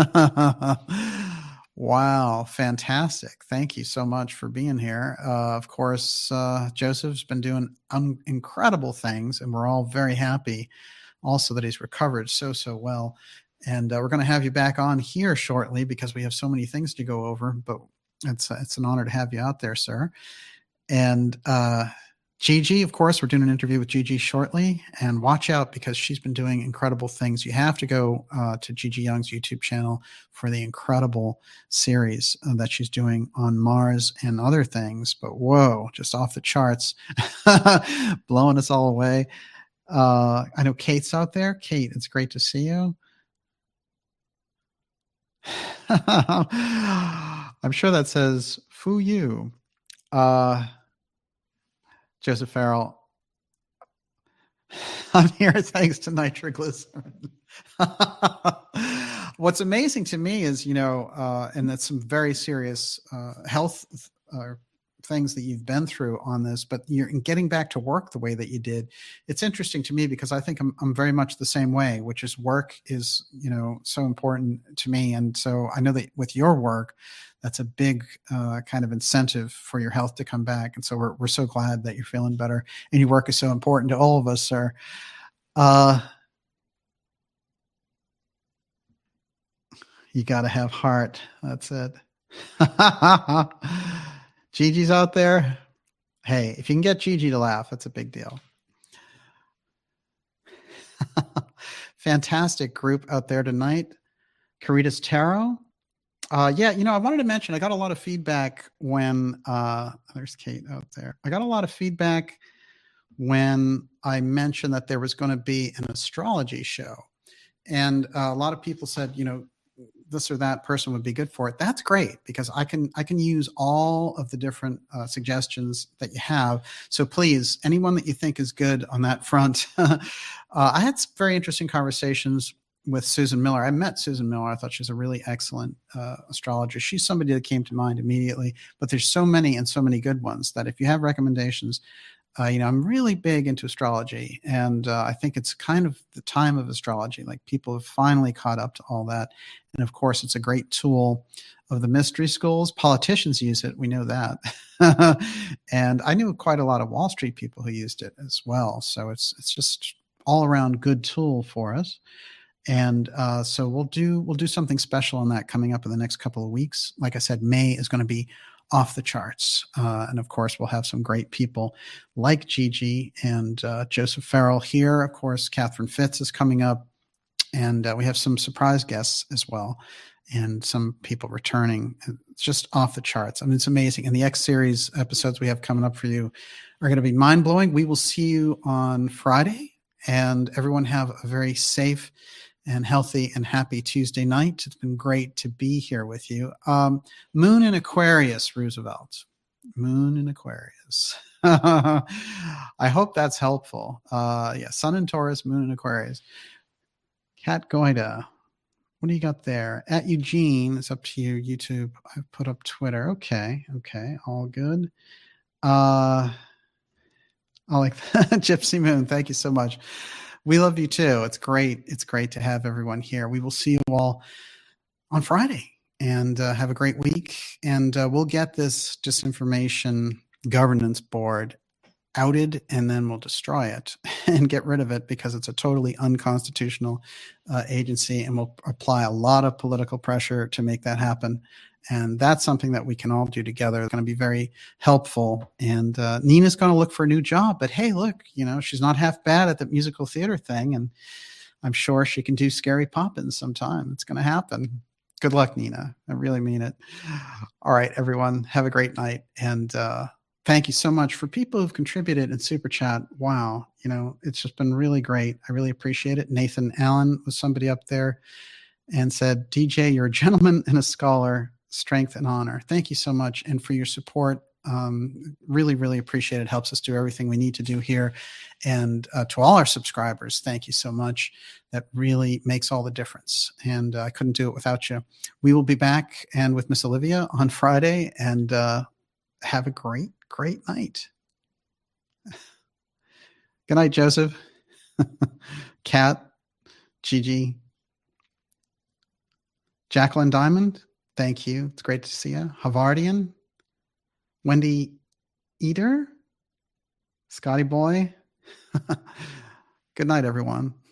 Speaker 2: Wow, fantastic. Thank you so much for being here. Uh, of course, uh, Joseph's been doing un- incredible things, and we're all very happy also that he's recovered so, so well. And uh, we're going to have you back on here shortly because we have so many things to go over, but it's, uh, it's an honor to have you out there, sir. And uh, Gigi, of course, we're doing an interview with Gigi shortly, and watch out because she's been doing incredible things. You have to go uh, to Gigi Young's YouTube channel for the incredible series uh, that she's doing on Mars and other things. But whoa, just off the charts, blowing us all away. Uh, I know Kate's out there. Kate, it's great to see you. I'm sure that says "foo you." Uh, Joseph Farrell, I'm here thanks to nitroglycerin. What's amazing to me is, you know, uh, and that's some very serious uh, health uh, things that you've been through on this, but you're in getting back to work the way that you did. It's interesting to me because I think I'm, I'm very much the same way, which is work is, you know, so important to me. And so I know that with your work, that's a big uh, kind of incentive for your health to come back. And so we're we're so glad that you're feeling better, and your work is so important to all of us, sir. Uh, you got to have heart. That's it. Gigi's out there. Hey, if you can get Gigi to laugh, that's a big deal. Fantastic group out there tonight. Caritas Tarot. Uh, yeah, you know, I wanted to mention, I got a lot of feedback when, uh, there's Kate out there. I got a lot of feedback when I mentioned that there was going to be an astrology show. And uh, a lot of people said, you know, this or that person would be good for it. That's great because I can, I can use all of the different uh, suggestions that you have. So please, anyone that you think is good on that front. uh, I had some very interesting conversations with Susan Miller. I met Susan Miller. I thought she was a really excellent uh, astrologer. She's somebody that came to mind immediately, but there's so many and so many good ones that if you have recommendations, Uh, you know, I'm really big into astrology, and uh, I think it's kind of the time of astrology. Like people have finally caught up to all that. And of course, it's a great tool of the mystery schools. Politicians use it. We know that. And I knew quite a lot of Wall Street people who used it as well. So it's it's just all around good tool for us. And uh, so we'll do we'll do something special on that coming up in the next couple of weeks. Like I said, May is going to be off the charts. Uh, and of course, we'll have some great people like Gigi and uh, Joseph Farrell here. Of course, Catherine Fitz is coming up. And uh, we have some surprise guests as well, and some people returning. It's just off the charts. I mean, it's amazing. And the X Series episodes we have coming up for you are going to be mind-blowing. We will see you on Friday. And everyone have a very safe and healthy and happy Tuesday night. It's been great to be here with you. Um, Moon in Aquarius, Roosevelt. Moon in Aquarius. I hope that's helpful. Uh, yeah, Sun in Taurus, Moon in Aquarius. Kat Goida. What do you got there? At Eugene, it's up to you. YouTube. I've put up Twitter. Okay. Okay. All good. Uh, I like that. Gypsy Moon. Thank you so much. We love you too. It's great. It's great to have everyone here. We will see you all on Friday, and uh, have a great week. And uh, we'll get this disinformation governance board outed, and then we'll destroy it and get rid of it, because it's a totally unconstitutional uh, agency, and we'll apply a lot of political pressure to make that happen. And that's something that we can all do together. It's going to be very helpful. And uh, Nina's going to look for a new job, but hey, look, you know, she's not half bad at the musical theater thing. And I'm sure she can do Scary Poppins sometime. It's going to happen. Good luck, Nina. I really mean it. All right, everyone, have a great night. And uh, thank you so much for people who've contributed in Super Chat. Wow. You know, it's just been really great. I really appreciate it. Nathan Allen was somebody up there and said, D J, you're a gentleman and a scholar. Strength and honor. Thank you so much. And for your support. Um, really, really appreciate it. Helps us do everything we need to do here. And uh, to all our subscribers, thank you so much. That really makes all the difference. And uh, I couldn't do it without you. We will be back and with Miss Olivia on Friday, and uh, have a great, great night. Good night, Joseph. Kat, Gigi, Jacqueline Diamond. Thank you. It's great to see you. Havardian, Wendy Eder, Scotty Boy. Good night, everyone.